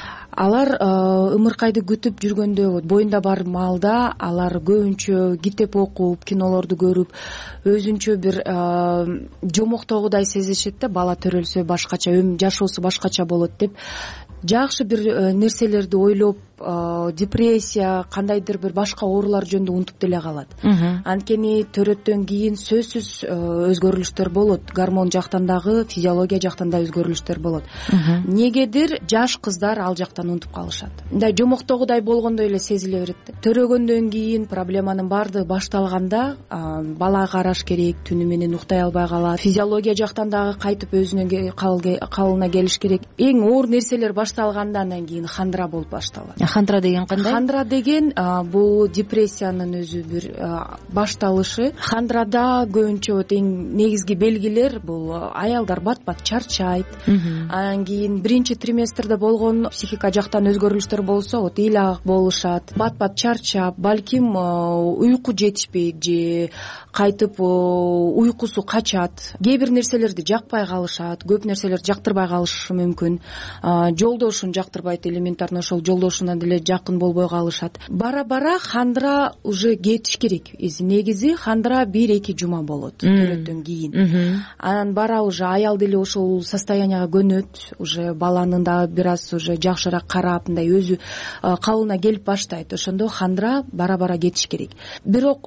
[SPEAKER 5] Алар ымыркайды күтүп жүргөндө, боюнда бар маалда алар көбүнчө китеп окуп, кинолорду көрүп, өзүнчө бир жомоктогудай сезишет да, бала төрөлсө башкача, жашоосу башкача болот деп. Жакшы бир нерселерди ойлоп, депрессия, кандайдыр бир башка оорулар жөнүндө унутуп деле калат. Анткени төрөттөн кийин сөзсүз өзгөрүлүштөр болот. Гормон жактан дагы, физиология жактан да өзгөрүлүштөр болот. Негедир жаш кыздар ал жактан унутуп калышат. Мындай жомоктогудай болгондой эле сезиле берет. Төрөгөндөн кийин проблеманын баардыгы башталганда бала караш керек, түнү менен уктай албай калат. Физиология жактан дагы кайтып өзүнө калыбына келиш керек. Эң оор нерселер башталгандан кийин хандра болуп башталат.
[SPEAKER 19] Хандра деген кандай?
[SPEAKER 5] Хандра деген бул депрессиянын өзү бир башталышы. Хандрада көбүнчө эң негизги белгилер бул аялдар бат-бат чарчайт. Анан кийин биринчи триместрде болгон психика жактан өзгөрүлүштөр болсо, ыйлак болушат, бат-бат чарчап, балким уйку жетишпейт же кайтып уйкусу качат. Кээ бир нерселерди жакпай калышат, көп нерселерди жактырбай калышы мүмкүн. Жолдошун жактырбайт, элементарно ошол жолдошуна деле жакын болбой калышат. Бара-бара хандра уже кетиш керек. Негизи хандра 1-2 жума болот төрөттөн кийин. Анан бара уже аял деле ошол состоянияга көнөт, уже баланын да бир аз уже жакшыраак карап, мындай өзү калыбына келип баштайт. Ошондо хандра бара-бара кетиш керек. Бирок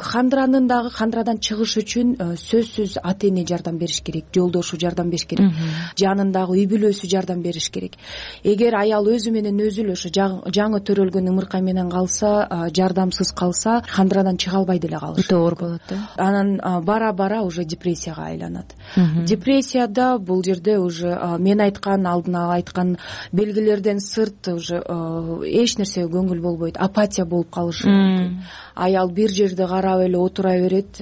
[SPEAKER 5] хандрадан чыгыш үчүн сөзсүз ата эне жардам бериш керек, жолдошу жардам бериш керек, жанындагы үй бүлөсү жардам бериш керек. Эгер аял өзү менен өзү эле ошо жаңы төрөлгөн ымыркай менен калса, жардамсыз калса, хандрадан чыга албай деле калыш.
[SPEAKER 19] Өтө оор болот да.
[SPEAKER 5] Анан бара-бара уже депрессияга айланат. Депрессияда бул жерде уже мен алдына айткан белгилерден сырт уже эч нерсеге көңүл болбойт, апатия болуп калышы мүмкүн. Аял бир жерде карап эле отура берет,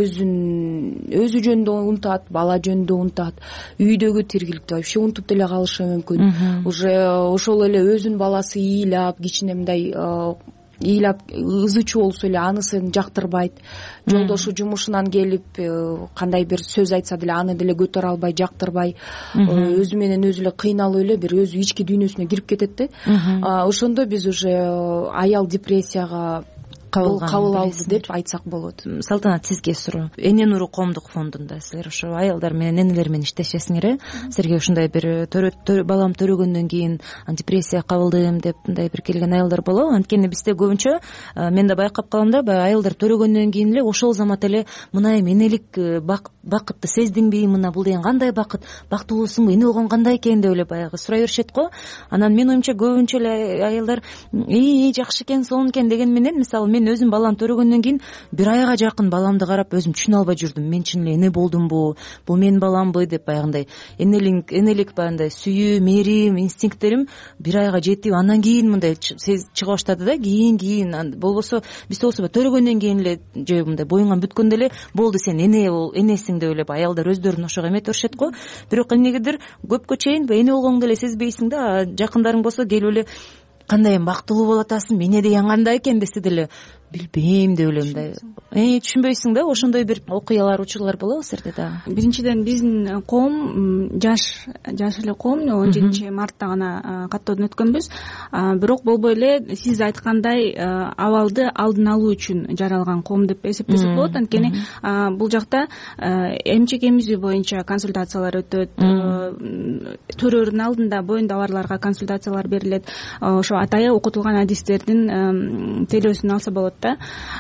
[SPEAKER 5] өзү жөнүндө унутат, бала жөнүндө унутат, үйдөгү тиргиликти вообще унутуп деле калышы мүмкүн. Уже ошол эле өзүнүн баласы ыйлап, кичине мындай ыйлап ызы чуу болсо эле анысын жактырбайт. Жолдошу жумушунан келип кандай бир сөз айтса деле аны деле көтөрө албай, жактырбай, өзү менен өзү эле кыйналып эле бир өзү ички дүйнөсүнө кирип кетет да. Ошондо биз уже аял депрессияга
[SPEAKER 19] кабыл
[SPEAKER 5] алды деп айтсак болот.
[SPEAKER 19] Салтанат, сизге суроо. Эне нуру коомдук фондунда силер ошо аялдар менен энелер менен иштешесиңер, силерге ушундай бир балам төрөгөндөн кийин депрессия кабылдым деп мындай бир келген аялдар болобу? Анткени бизде көбүнчө мен да байкап калам да, баягы аялдар төрөгөндөн кийин эле ошол замат эле мына эми энелик бакытты сездиңби, мына бул деген кандай бакыт, бактылуусуңбу, эне болгон кандай экен деп эле баягы сурай беришет го. Анан менин оюмча көбүнчө эле аялдар жакшы экен, сонун экен деген менен, мисалы мен өзүм балам төрөгөндөн кийин бир айга жакын баламды карап өзүм түшүнө албай жүрдүм. Мен чын эле эне болдумбу, бул менин баламбы деп баягындай энелик баягындай сүйүү, мээрим, инстинкттерим бир айга жетип, андан кийин мындай чыга баштады да. Кийин болбосо бизде болсо төрөгөндөн кийин эле же мындай боюңан бүткөндө эле болду, сен энесиң деп эле аялдар өздөрүн ошого эмете беришет го. Бирок эмнегедир көпкө чейин эне болгоңду эле сезбейсиң да. Жакындарың болсо келип эле кандай эми бактылуу болуп атасың, эне деген кандай экен десе деле билбейм деп эле мындай түшүнбөйсүң да. Ошондой бир окуялар, учурлар болобу силерде да?
[SPEAKER 1] Биринчиден биздин коом жаш эле коом, 17-мартта гана каттоодон өткөнбүз. Бирок болбой эле сиз айткандай абалды алдын алуу үчүн жаралган коом деп эсептесек болот. Анткени бул жакта эмчек эмизүү боюнча консультациялар өтөт, төрөөрдүн алдында боюнда барларга консультациялар берилет. Ошо атайын окутулган адистердин телөөсүн алса болот да.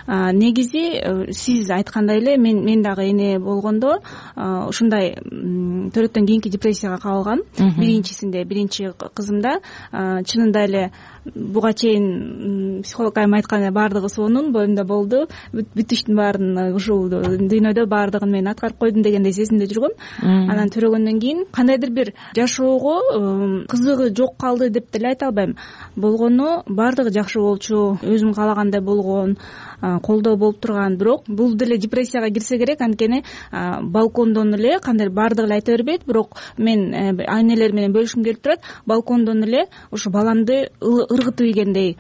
[SPEAKER 1] Негизи сиз айткандай эле мен дагы эне болгондо ушундай төрөттөн кийинки депрессияга кабылгам. Биринчи кызымда чынында эле буга чейин психолог айым айткандай баардыгы сонун, боюмда болду, бүт иштин баарын ушул дүйнөдө баардыгын мен аткарып койдум дегендей сезимде жүргөм. Анан төрөгөндөн кийин кандайдыр бир жашоого кызыгы жок калды деп деле айта албайм. Болгону баардыгы жакшы болчу, өзүм каалагандай болгон, колдоо болуп турган. Бирок бул деле депрессияга кирсе керек, анткени балкондон эле кандай баардыгы эле айта бербейт. Бирок мен айнелер менен бөлүшкүм келип турат. Балкондон эле ушу баламды ыргытып ийгендей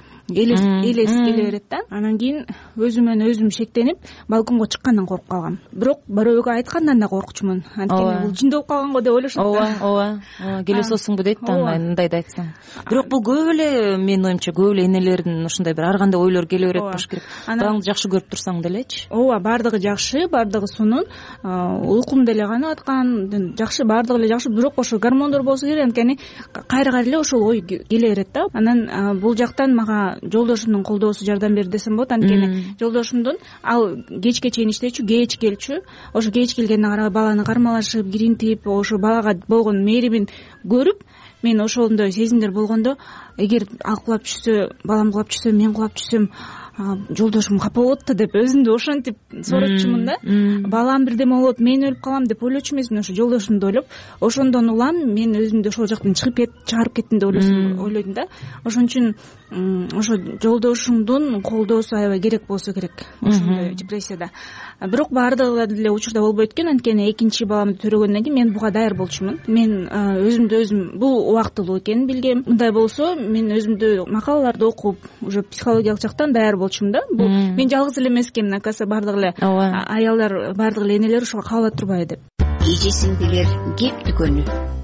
[SPEAKER 1] элес келе берет да. Анан кийин өзүмөн өзүм шектенип балконго чыккандан коркуп калгам. Бирок бирөөгө айткандан да коркучумун. Анткени бул жиндеп калган го деп ойлошот да.
[SPEAKER 19] Ооба. Келесосуңбу дейт да, мындайды айтсаң. Бирок бул көп эле, менин оюмча көп эле энелердин ушундай бир ар кандай ойлор келе берет болуш керек. Балаңды жакшы көрүп турсаң делечи. Ооба,
[SPEAKER 1] баардыгы жакшы, баардыгы сонун. Уйкум деле канып аткан, жакшы, баардыгы эле жакшы. Бирок ошо гормондор болсо керек, анткени кайра эле ошол ой келе берет да. Анан бул жактан мага жолдошумдун колдоосу жардам берди десем болот. Анткени жолдошумдун ал кечке чейин иштечү, кеч келчү. Ошо кеч келгенине карабай баланы кармалашып, киринтип, ошо балага болгон мээримин көрүп, мен ошондой сезимдер болгондо, эгер ал кулап түшсө, балам кулап түшсө, мен кулап түшсөм, жолдошум капа болот да деп өзүмдү ошентип сооротчумун да. Балам бирдеме болот, мен өлүп калам деп ойлочу эмесмин. Ошо жолдошумду ойлоп, ошондон улам мен өзүмдү ошол жактан чыгарып кеттим деп ойлойдум да. Ошон үчүн ошо жолдошуңдун колдоосу аябай керек болсо керек ошондой депрессияда. Бирок баардыгы деле учурда болбойт экен, анткени экинчи баламды төрөгөндөн кийин мен буга даяр болчумун. Мен өзүмдү өзүм бул убактылуу экенин билгем. Мындай болсо мен өзүмдү макалаларды окуп, уже психологиялык жактан даяр болчумун да. Бул мен жалгыз эле эмес экенмин, акасы баардыгы эле аялдар, баардыгы эле энелер ошого кабыла турбайбы деп.
[SPEAKER 20] Эжесиңдилер кеп дүкөнү.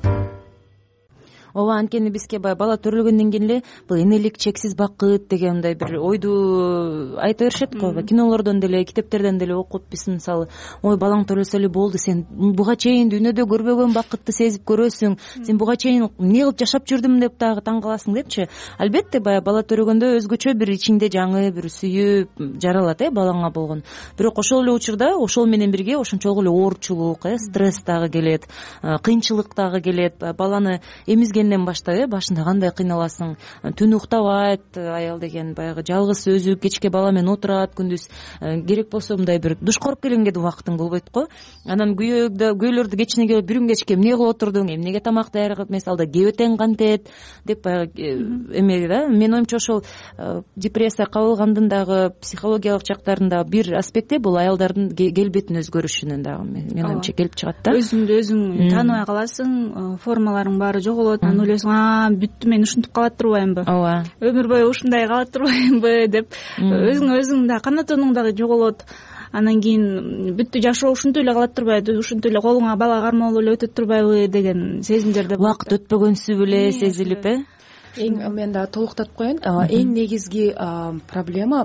[SPEAKER 19] Ооба, анткени бизге баягы бала төрөлгөндөн кийин эле бул энелик чексиз бакыт деген мындай бир ойду айта беришет го. Кинолордон деле, китептерден деле окуп биз мисалы, ой балаң төрөлсө эле болду, сен буга чейин дүйнөдө көрбөгөн бакытты сезип көрөсүң, сен буга чейин эмне кылып жашап жүрдүм деп дагы таң каласың депчи. Албетте баягы бала төрөгөндө өзгөчө бир ичиңде жаңы бир сүйүү жаралат балаңа болгон. Бирок ошол эле учурда ошол менен бирге ошончолук эле оорчулук, стресс дагы келет, кыйынчылык дагы келет. Баланы эмизген баштап башында кандай кыйналасың, түн уктабайт аял деген, баягы жалгыз өзү кечке бала менен отурат, күндүз керек болсо мындай бир душ коруп келгенге да убактың болбойт го. Анан күйөөлөрдү кечине келип бүгүн кечке эмне кылып отурдуң, эмнеге тамак даярдап эмес, алда кебетең кантет деп баягы эме да. Менин оюмча ошол депрессия кабылгандын дагы психологиялык жактарында бир аспекти бул аялдардын келбетин өзгөрүшүнөн дагы менин оюмча келип чыгат да.
[SPEAKER 1] Өзүңдү өзүң тааныбай каласың, формаларың баары жоголот. Ойлойсуң, бүттү, мен ушинтип кала турбаймынбы, ооба, өмүр бою ушундай кала турбаймынбы деп өзүң да канатооnuң дагы жоголот. Анан кийин бүттү, жашоо ушинтип эле кала турбайбы, ушинтип эле колуңа бала кармалып эле өтө турбайбы деген сезимдерде
[SPEAKER 19] убакыт өтпөгөнсү эле сезилип
[SPEAKER 5] Мен дагы толуктатып коеюн. Эң негизги проблема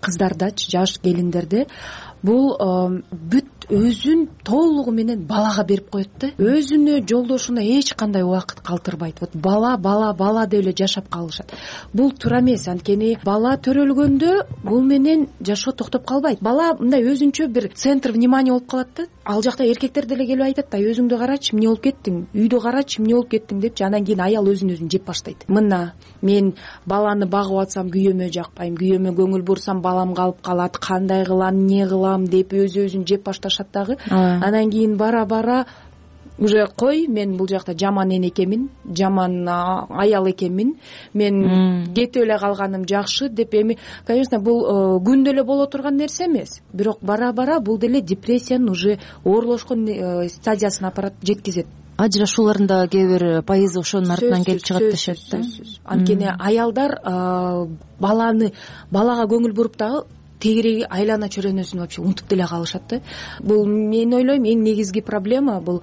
[SPEAKER 4] кыздардачы, жаш келиндерде бул бүт өзүн толугу менен балага берип коет да, өзүнө жолдошуна эч кандай убакыт калтырбайт. Вот бала деп эле жашап калышат. Бул туура эмес, анткени бала төрөлгөндө бул менен жашоо токтоп калбайт. Бала мындай өзүнчө бир центр внимания болуп калат да. Ал жакта эркектер деле келип айтат да, өзүңдү карачы, эмне болуп кеттиң, үйдү карачы, эмне болуп кеттиң депчи. Анан кийин аял өзүн жеп баштайт. Мына мен баланы багып атсам күйөөмө жакпайм, күйөөмө көңүл бурсам балам калып калат, кандай кылам, эмне кылам деп өзүн жеп башташат дагы. Анан кийин бара уже кой, мен бул жакта жаман эне экенмин, жаман аял экенмин, мен кетип эле калганым жакшы деп. Эми конечно бул күндө эле боло турган нерсе эмес, бирок бара бул деле депрессиянын уже оорлошкон стадиясына апарат, жеткизет.
[SPEAKER 19] Ажырашууларында кээ бир пайызы ошонун артынан келип чыгат дешет да.
[SPEAKER 4] Анткени аялдар балага көңүл буруп дагы тегереги айлана чөйрөнөсүн вообще унутуп деле калышат да. Бул мен ойлойм эң негизги проблема бул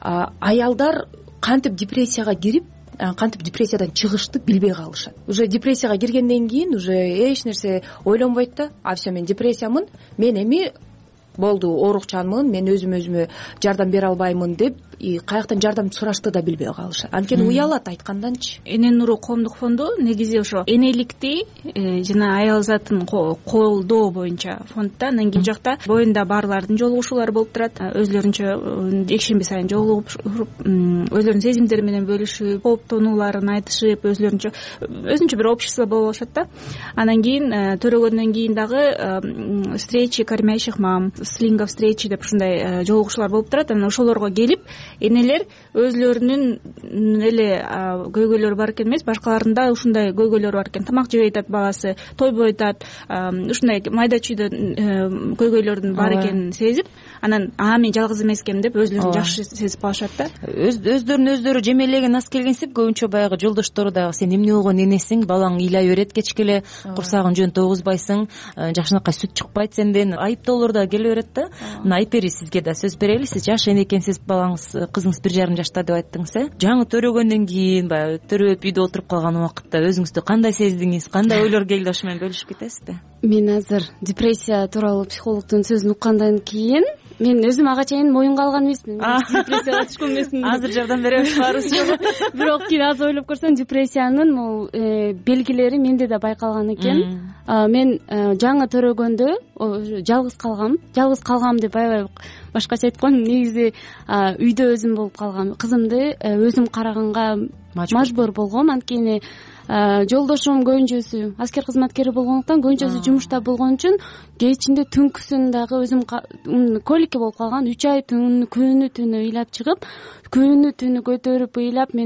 [SPEAKER 4] аялдар кантип депрессияга кирип, кантип депрессиядан чыгышты билбей калышат. Уже депрессияга киргенден кийин уже эч нерсе ойлонбойт да. Все, мен депрессиямын, мен эми болду, оорукчанмын, мен өзүмө жардам бере албаймын деп каяктан жардам сурашты да билбей калышат. Анткени уялат айтканданчы.
[SPEAKER 1] Эне нуру коомдук фонду негизи ошо энеликти жана аял затын колдоо боюнча фондда. Анан кийин жакта боюнда барлардын жолугушуулары болуп турат. Өзлөрүнчө жекшемби сайын жолугуп, өзлөрүнүн сезимдери менен бөлүшүп, кооптонууларын айтышып, өзүнчө бир общество болуп алышат да. Анан кийин төрөгөндөн кийин дагы встречи кормящих мам, слинга встречи деп ушундай жолугушуулар болуп турат. Анан ошолорго келип энелер өзлөрүнүн эле көйгөйлөрү бар экен эмес, башкаларында ушундай көйгөйлөрү бар экен, тамак жебей атат баласы, тойбой атат, ушундай майда чүйдө көйгөйлөрдүн бар экенин сезип, анан мен жалгыз эмес экенмин деп өзлөрүн жакшы сезип калышат да.
[SPEAKER 19] Өздөрү жемелеген ас келгенсип көбүнчө баягы жолдоштору дагы сен эмне болгон энесиң, балаң ыйлай берет кечке эле, курсагын жөн тогузбайсың, жакшынакай сүт чыкпайт сенден, айыптоолор да келе берет да. Мына Айпери, сизге да сөз берели. Сиз жаш эне экенсиз, балаңыз, кызыңыз 1,5 жашта деп айттыңыз, жаңы төрөгөндөн кийин баягы төрөп үйдө отуруп калган убакытта өзүңүздү кандай сездиңиз, кандай ойлор келди, ошо менен бөлүшүп кетесизби?
[SPEAKER 22] Мен азыр депрессия тууралуу психологдун сөзүн уккандан кийин мен өзүм ага чейин моюнга алган эмесмин. Депрессияга түшкөн эмесмин.
[SPEAKER 19] Азыр жардам беребиз баарыбыз.
[SPEAKER 22] Бирок кийин азыр ойлоп көрсөм, депрессиянын бул белгилери менде да байкалган экен. Мен жаңы төрөгөндө жалгыз калгам деп аябай башкача айтком. Негизи үйдө өзүм болуп калгам. Кызымды өзүм караганга мажбур болгом. Анткени жолдошум көбүнчөсү аскер кызматкери болгондуктан көбүнчөсү жумушта болгон үчүн кечинде түнкүсүн дагы өзүм коликке болуп калган. 3 ай күнү түнү ыйлап чыгып, күнү түнү көтөрүп ыйлап,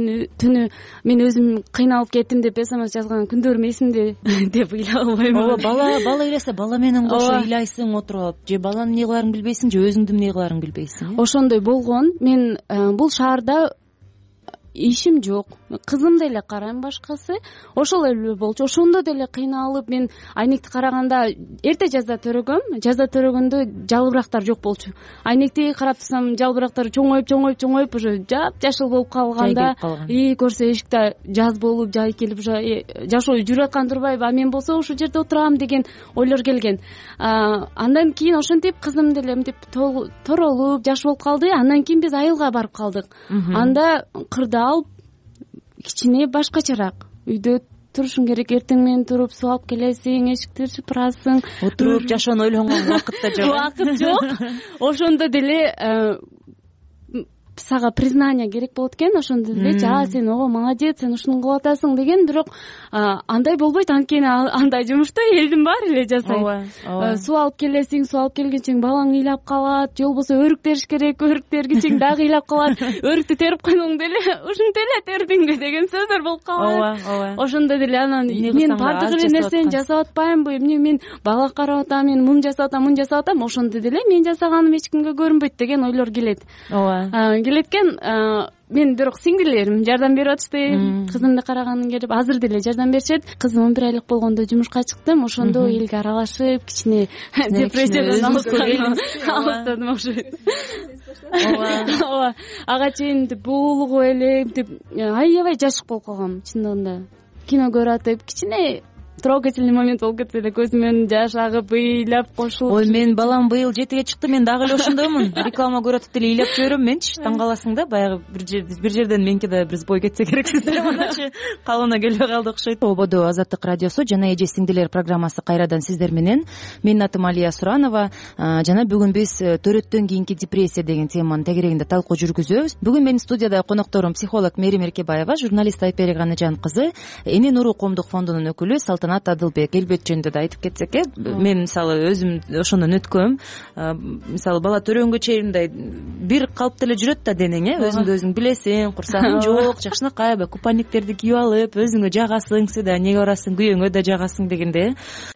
[SPEAKER 22] мен өзүм кыйналып кеттим деп смс жазган күндөрүм эсимде деп ыйлап албайм.
[SPEAKER 19] Бала ыйласа бала менен кошо ыйлайсың отуруп, же баланын эмне кыларын билбейсиң, же өзүңдүн эмне кыларын билбейсиң.
[SPEAKER 22] Ошондой болгон. Мен бул шаарда ишим жок, кызым деле карайм, башкасы ошол эле болчу. Ошондо деле кыйналып, мен айнекти караганда эрте жазда төрөгөндө жалбырактар жок болчу. Айнекти карап турсам, жалбырактар чоңоюп уже жап-жашыл болуп калганда, көрсө эшикте жаз болуп, жай келип, уже жашоо жүрүп аткан турбайбы, мен болсо ушул жерде отурам деген ойлор келген. Андан кийин ошентип кызым деле мынтип торолуп, жаш болуп калды. Андан кийин биз айылга барып калдык. Анда кырда кичине башкачараак. Үйдө турушуң керек, эртең менен туруп суу алып келесиң, эшикти сыпырасың,
[SPEAKER 19] отуруп жашоону ойлонгон убакытта жок.
[SPEAKER 22] Убакыт жок. Ошондо деле сага признание керек болот экен. Ошондо деле сен ого молодец, сен ушуну кылып атасың деген. Бирок андай болбойт. Анткени андай жумушта элдин баары эле жасайт. Суу алып келесиң, суу алып келгенчең балаң ыйлап калат, же болбосо өрүк териш керек, өрүк тергенчең дагы ыйлап калат. Өрүктү терип койгоң деле ушинтип эле тердиңби деген сөздөр болуп калат. Ошондо деле анан мен бардык эле нерсени жасап атпаймынбы, эмне мен бала карап атам, мен муну жасап атам, ошондо деле мен жасаганым эч кимге көрүнбөйт деген ойлор келет. Келеткен. Мен бирок сиңдилерим жардам берип атышты, кызымды караганым келип, азыр деле жардам беришет. Кызым 11 айлык болгондо жумушка чыктым, ошондо элге аралашып, кичине депрессиядан алыстадым окшойт. Ооба, ага чейин буулугуп эле аябай жашык болуп калгам чындыгында. Кино көрүп атып, кичине трогательный момент болуп кетти эле, көзүмөн жаш агып, ыйлап кошулуп.
[SPEAKER 19] Ой, мен балам быйыл 7-ге чыкты, мен дагы эле ошондоймун. Реклама көрүп атып эле ыйлап жиберем менчи. Таң каласың да, баягы бир жерден меники да бир сбой кетсе керексиздер, маначы калыбына келбей калды окшойт. Ободо Азаттык радиосу жана Эже сиңдилер программасы кайрадан сиздер менен. Менин атым Алия Суранова. Жана бүгүн биз төрөттөн кийинки депрессия деген теманын тегерегинде талкуу жүргүзөбүз. Бүгүн менин студияда конокторум психолог Мерим Эркебаева, журналист Айпери Ганыжан кызы, Эне Нуру коомдук фондунун өкүлү Салтанат Адылбек. Элбет жөнүндө да айтып кетсек, мен мисалы өзүм ошондон өткөм. Мисалы бала төрөнгө чейин мындай бир калыпта эле жүрөт да денең, өзүңдү өзүң билесиң, курсагың жок, жакшынакай купальниктерди кийип алып, өзүңө жагасың, свиданиеге барасың, күйөөңө да жагасың дегенде.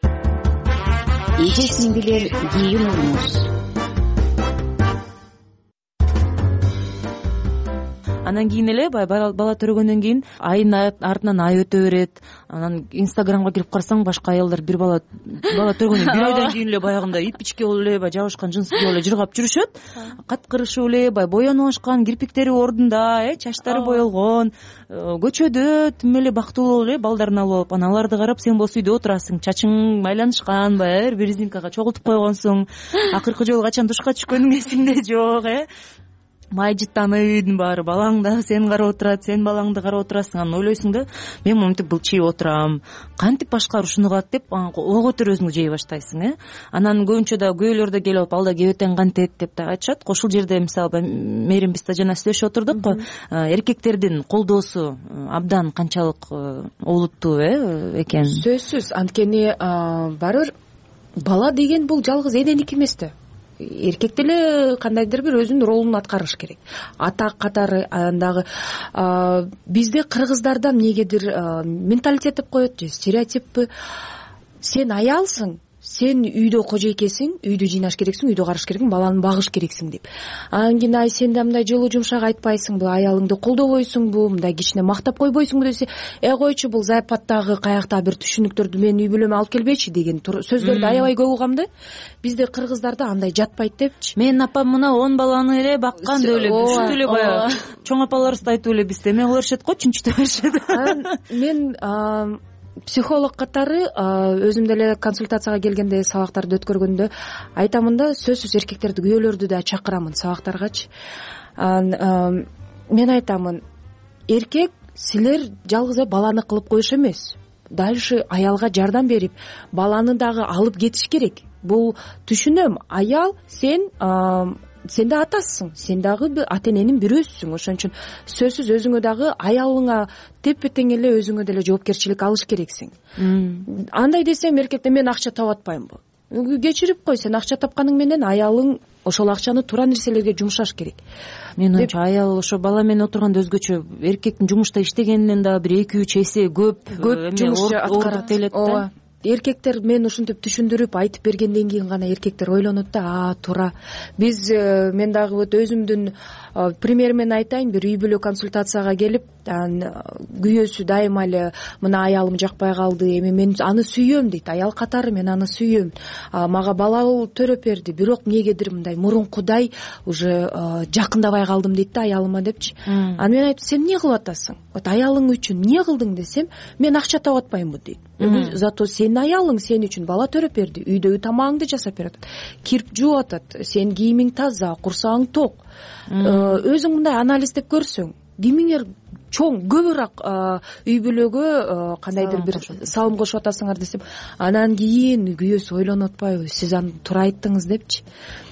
[SPEAKER 20] Эже сиңдилер кийин урмуз.
[SPEAKER 19] Анан кийин эле бала төрөгөндөн кийин айдын артынан ай өтө берет. Анан Инстаграмга кирип карасаң, башка аялдар бир бала төргөндөн бир айдан кийин эле баягындай ипичке болуп эле, жабышкан жынсы кийип эле жыргап жүрүшөт. Каткырышып эле, боенуп ашкан, кирпиктери ордунда, чачтары боелгон, көчөдө тим эле бактылуу болуп эле балдарын алып алып, анан аларды карап, сен болсо үйдө отурасың, чачың майланышкан, баягы бир резинкага чогултуп койгонсуң, акыркы жолу качан душка түшкөнүң эсиңде жок, май жыттаныйдын баары, балаң да сени карап отурат, сен балаңды карап отурасың. Анан ойлойсуң да, мен монтип былчыйып отурам, кантип башкалар ушуну кылат деп ого көтөрүп өзүңдү жей баштайсың. Анан көбүнчө да күйөөлөр да келип алып, ал да кебетен кантет деп да айтышат. Ошол жерде мисалы Мерим биз да жана сүйлөшүп отурдук го, эркектердин колдоосу абдан канчалык олуттуу экен.
[SPEAKER 4] Сөзсүз, анткени барыбир бала деген бул жалгыз эненики эмес да. Эркек деле кандайдыр бир өзүнүн ролун аткарыш керек. Ата катары андагы бизде кыргыздарда эмнегедир менталитет деп коет же, стереотиппи. Сен аялсың, сен үйдө кожойкесиң, үйдү жыйнаш керексиң, үйдү карыш керексиң, баланы багыш керексиң деп. Анан кийин ай сен да мындай жылуу жумшак айтпайсыңбы, аялыңды колдобойсуңбу, мындай кичине мактап койбойсуңбу десе, койчу бул зайапаттагы каякта бир түшүнүктөрдү менин үй бүлөмө алып келбечи деген сөздөрдү аябай көп угам да. Бизде кыргыздарда андай жатпайт депчи.
[SPEAKER 19] Менин апам мына 10 баланы эле баккан деп эле бүшүп эле баягы чоң апаларыбыз да айтып эле бизде эме кылышат го, чүнчүтө беришет.
[SPEAKER 4] Мен психолог катары өзүм деле консультацияга келгенде, сабактарды өткөргөндө айтамын да, сөзсүз эркектерди, күйөөлөрдү да чакырамын сабактаргачы. Мен айтамын, эркек силер жалгыз баланы кылып коюш эмес, дальше аялга жардам берип, баланы дагы алып кетиш керек. Бул түшүнөм, аял сен да атасысың, сен дагы ата эненин бирөөсүң. Ошон үчүн сөзсүз өзүңө дагы, аялыңа тепе тең эле өзүңө деле жоопкерчилик алыш керексиң. Андай десем, эркекте мен акча таап атпаймынбы? Кечирип кой, сен акча тапканың менен аялың ошол акчаны туура нерселерге жумшаш керек.
[SPEAKER 19] Менин оюмча аял ошо бала менен отурганда өзгөчө, эркектин жумушта иштегенинен дагы бир 2-3 эсе көп
[SPEAKER 4] жумуш аткарат элек да. Эркектер мен ушинтип түшүндүрүп айтып бергенден кийин гана эркектер ойлонот да, туура. Мен дагы вот өзүмдүн пример менен айтайын, бир үй бүлө консультацияга келип, күйөөсү дайыма эле мына аялым жакпай калды, эми мен аны сүйөм дейт, аял катары мен аны сүйөм, мага бала төрөп берди, бирок эмнегедир мындай мурункудай уже жакындабай калдым дейт да аялыма депчи. Анан мен айтып, сен эмне кылып атасың? Вот аялың үчүн эмне кылдың десем, мен акча таап атпаймынбы дейт. Зато сен аялың сен үчүн бала төрөп берди, үйдөгү тамагыңды жасап берип атат, кирип жууп атат, сен кийимиң таза, курсагың ток. Өзүң мындай анализдеп көрсөң, кимиңер чоң көбүрөөк үй бүлөгө кандайдыр бир салым кошуп атасыңар десем, анан кийин күйөөсү ойлонуп атпайбы, сиз аны туура айттыңыз депчи.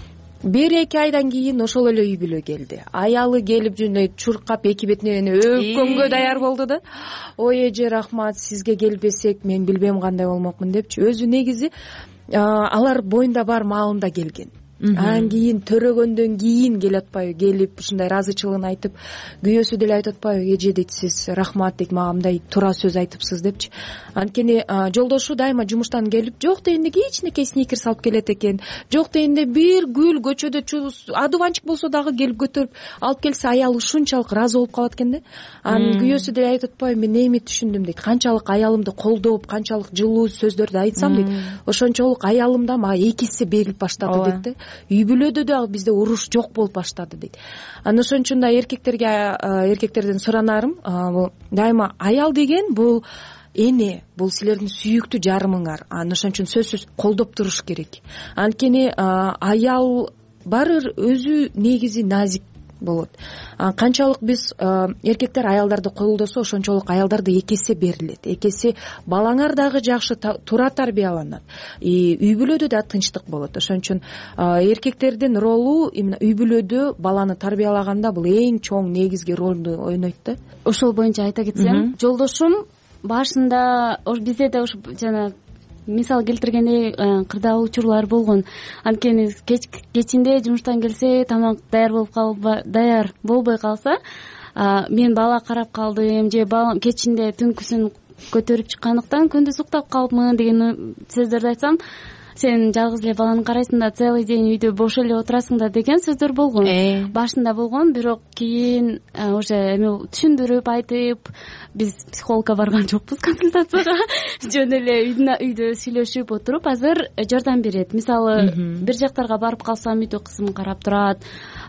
[SPEAKER 4] 1-2 айдан кийин ошол эле үй бүлө келди. Аялы келип жөндөй чуркап, эки бетинен өпкөнгө даяр болду да. Ой эже рахмат, сизге келбесек мен билбем кандай болмокмун депчи. Өзү негизи алар боюнда бар маалында келген. Анан кийин төрөгөндөн кийин келип атпайбы, келип ушундай ыраазычылыгын айтып, күйөөсү деле айтып атпайбы, эже дейт, сиз рахмат дейт, мага мындай туура сөз айтыпсыз депчи. Анткени жолдошу дайыма жумуштан келип, жок дегенде кичинекей сникерс алып келет экен, жок дегенде бир гүл көчөдө адубанчык болсо дагы келип көтөрүп алып келсе, аял ушунчалык ыраазы болуп калат экен да. Анан күйөөсү деле айтып атпайбы, мен эми түшүндүм дейт, канчалык аялымды колдоп, канчалык жылуу сөздөрдү айтсам дейт, ошончолук аялым да мага экиси берилип баштады дейт да. Үй бүлөдө дагы бизде уруш жок болуп баштады дейт. Анан ошон үчүн да эркектерден суранарым, дайыма аял деген бул эне, бул силердин сүйүктүү жарымыңар, аны ошон үчүн сөзсүз колдоп туруш керек. Анткени аял баары өзү негизи назик болот. Канчалык биз эркектер аялдарды колдосо, ошончолук аялдарды эки эсе берилет, эки эсе балаңар дагы жакшы туура тарбияланат, үй бүлөдө да тынчтык болот. Ошон үчүн эркектердин ролу именно үй бүлөдө баланы тарбиялаганда бул эң чоң негизги ролду ойнойт да.
[SPEAKER 22] Ошол боюнча айта кетсем, жолдошум башында бизде да ушу жана мисал келтиргендей кырдаал учурлар болгон. Анткени кечинде жумуштан келсе тамак даяр болбой калса, мен бала карап калдым же кечинде түнкүсүн көтөрүп чыккандыктан күндүз уктап калыпмын деген сөздөрдү айтсам, сен жалгыз эле баланы карайсың да целый день үйдө бош эле отурасың да деген сөздөр болгон. Башында болгон, бирок кийин уже эме түшүндүрүп айтып, биз психологко барган жокпуз консультацияга. Жөн эле үйдө сүйлөшүп отуруп азыр жардам берет. Мисалы, бир жактарга барып калсам үйдө кызым карап турат,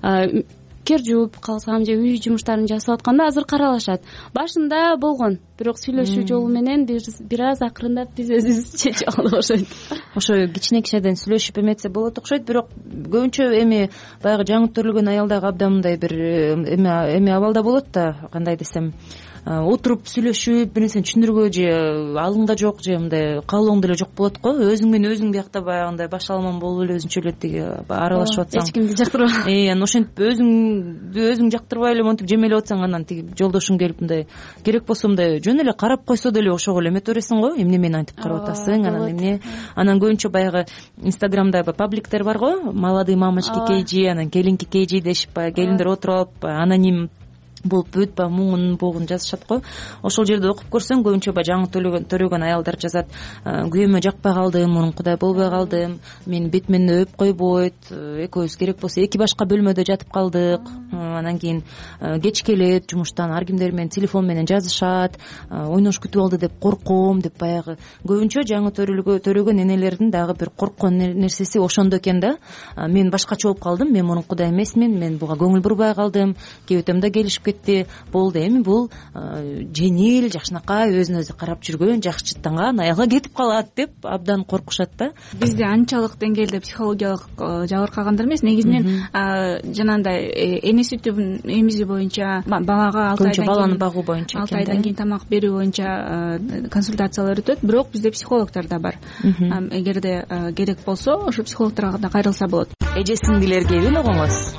[SPEAKER 22] кер жууп калсам же үй жумуштарын жасап атканда азыр каралашат. Башында болгон, бирок сүйлөшүү жолу менен бир аз акырындап биз өзүбүз чечип алдык окшойт.
[SPEAKER 19] Ошо кичине кишиден сүйлөшүп эметсе болот окшойт, бирок көбүнчө эми баягы жаңы төрөлгөн аялдагы абдан мындай бир эме абалда болот да, кандай десем, отуруп сүйлөшүп бир нерсени түшүндүргө же алыңда жок же мындай каалооңдо эле жок болот го. Өзүң менен өзүң биякта баягындай баш алман болуп эле өзүнчө эле тиги аралашып атсаң,
[SPEAKER 22] эч кимди жактырбай,
[SPEAKER 19] анан ошентип өзүң жактырбай эле монтип жемелеп атсаң, анан тиги жолдошуң келип мындай керек болсо мындай жөн эле карап койсо деле ошого эле эмете бересиң го, эмне мени антип карап атасың, анан эмне. Анан көбүнчө баягы инстаграмда пабликтер бар го, молодые мамочки KG, анан келинки KG дешип, келиндер отуруп аноним болуп бүт баягы муңун богун жазышат го. Ошол жерде окуп көрсөң, көбүнчө баягы жаңы төрөгөн аялдар жазат: күйөөмө жакпай калдым, мурункудай болбой калдым, мени бет менен өп койбойт, экөөбүз керек болсо эки башка бөлмөдө жатып калдык, анан кийин кеч келет жумуштан, ар кимдер менен телефон менен жазышат, ойнош күтүп алды деп корком деп, баягы көбүнчө жаңы төрөгөн энелердин дагы бир корккон нерсеси ошондо экен да. Мен башкача болуп калдым, мен мурункудай эмесмин, мен буга көңүл бурбай калдым, кебетем да келишип болду. Эми бул жеңил, жакшынакай, өзүнө өзү карап жүргөн, жакшы жыттанган аялга кетип калат деп абдан коркушат да.
[SPEAKER 1] Бизде анчалык деңгээлде психологиялык жабыркагандар эмес. Негизинен жанагындай эне сүтү эмизүү боюнча, балага 6 айдан
[SPEAKER 19] баланы багуу боюнча,
[SPEAKER 1] 6 айдан кийин тамак берүү боюнча консультациялар өтөт. Бирок бизде психологдор да бар. Эгерде керек болсо, ошо психологторго да кайрылса болот.
[SPEAKER 19] Эже сиңдилерге эмне огоңуз?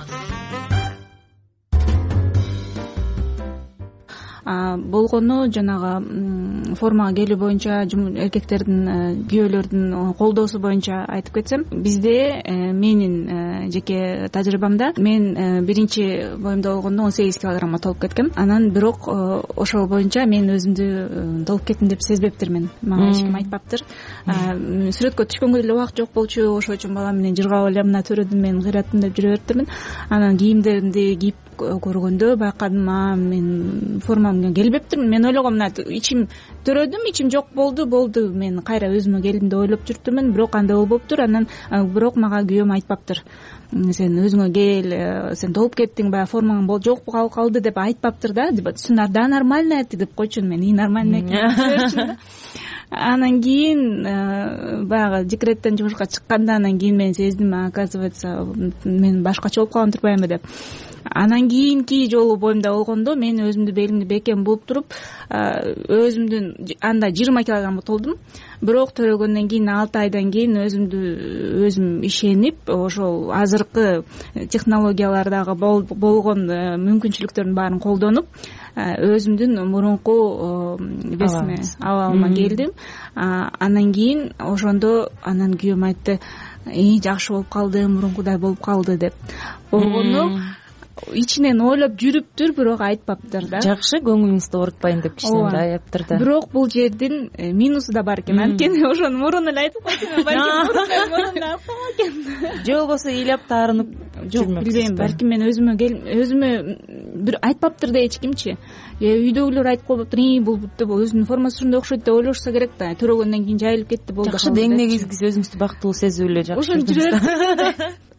[SPEAKER 1] Болгону жанагы формага келүү боюнча эркектердин, күйөөлөрдүн колдоосу боюнча айтып кетсем, бизде менин жеке тажрыйбамда мен биринчи боюмда болгондо 18 килограммга толуп кеткем. Анан бирок ошол боюнча мен өзүмдү толуп кеттим деп сезбептирмин. Мага эч ким айтпаптыр. Сүрөткө түшкөнгө деле убакыт жок болчу, ошол үчүн бала менен жыргап эле мына төрөдүм, мен кыйраттым деп жүрө бериптирмин. Анан кийимдеримди кийип көргөндө байкадым, мен формамга келбептирмин. Мен ойлогом, мына ичим төрөдүм, ичим жок болду, мен кайра өзүмө келдим деп ойлоп жүрүптүрмүн, бирок андай болбоптур. Анан бирок мага күйөөм айтпаптыр. Сен өзүңө кел, сен толуп кеттиң, баягы формаң жок калды деп айтпаптыр да. Да, нормально это деп койчу, мен и нормально экен. Анан кийин баягы декреттен жумушка чыкканда, анан кийин мен сездим, оказывается, мен башкача болуп калган турбаймынбы деп. Анан кийинки жолу боюмда болгондо мен өзүмдү белимди бекем бууп туруп, өзүмдүн анда 20 килограммга толдум. Бирок төрөгөндөн кийин 6 айдан кийин өзүм ишенип, ошол азыркы технологиялардагы болгон мүмкүнчүлүктөрдүн баарын колдонуп, өзүмдүн мурунку весиме, абалыма келдим. Анан кийин ошондо анан күйөөм айтты: жакшы болуп калды, мурункудай болуп калды деп. Болгону ичинен ойлоп жүрүптүр, бирок айтпаптыр да.
[SPEAKER 19] Жакшы, көңүлүңүздү оорутпайын деп кичине аяптыр да.
[SPEAKER 1] Бирок бул жердин минусу да бар экен. Анткени ошону мурун эле айтып койдум, балким мурун алып койгон экен.
[SPEAKER 19] Же болбосо ыйлап таарынып жүрмөк.
[SPEAKER 1] Билбейм, балким мен өзүмө бир айтпаптыр да эч кимчи. Үйдөгүлөр айтып койбоптур, болбупту, өзүнүн формасы ушундай окшойт деп ойлошсо керек да. Төрөгөндөн кийин жайылып кетти, болду.
[SPEAKER 19] Жакшы, дең негизгиси өзүңүздү бактылуу сезип эле жакшы.
[SPEAKER 1] Ошон жүрөт.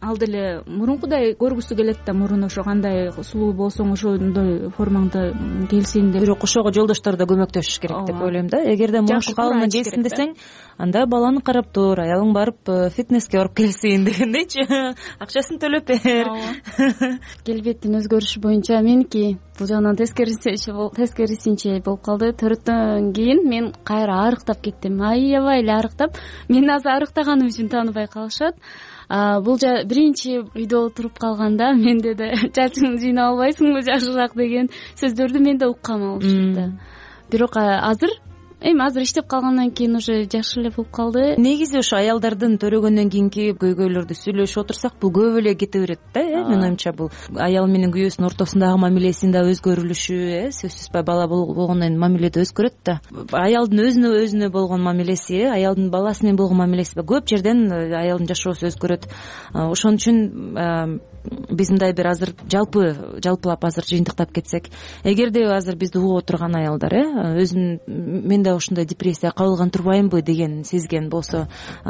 [SPEAKER 22] ал деле мурункудай көргүсү келет да, мурун ошо кандай сулуу болсоң ошондой формаңда келсин деп.
[SPEAKER 19] Бирок ошого жолдоштор да көмөктөшүш керек деп ойлойм да. Эгерде мурунку калыбыңа келсин десең, анда баланы карап тур, аялың барып фитнеске барып келсин дегендейчи. Акчасын төлөп бер.
[SPEAKER 22] Келбеттин өзгөрүшү боюнча меники бул жагынан тескерисинче болуп калды. Төрөттөн кийин мен кайра арыктап кеттим, аябай эле арыктап. Мени азыр арыктаганым үчүн тааныбай калышат. Бул биринчи үйдө отуруп калганда менде да чачыңды жыйнап албайсыңбы жакшыраак деген сөздөрдү мен да уккам алышты. Бирок азыр иштеп калгандан кийин уже жакшы эле болуп калды.
[SPEAKER 19] Негизи ошо аялдардын төрөгөндөн кийинки көйгөйлөрдү сүйлөшүп отурсак, бул көп эле кете берет да. Менин оюмча бул аял менен күйөөсүнүн ортосундагы мамилесинин да өзгөрүлүшү, сөзсүз бала болгондон кийин мамиле да өзгөрөт да. Аялдын өзүнө болгон мамилеси, аялдын баласы менен болгон мамилеси көп жерден аялдын жашоосу өзгөрөт. Ошон үчүн биз мындай бир азыр жалпылап азыр жыйынтыктап кетсек, эгерде азыр бизди угуп отурган аялдар мен да ушундай депрессияга кабылган турбаймынбы деген сезген болсо,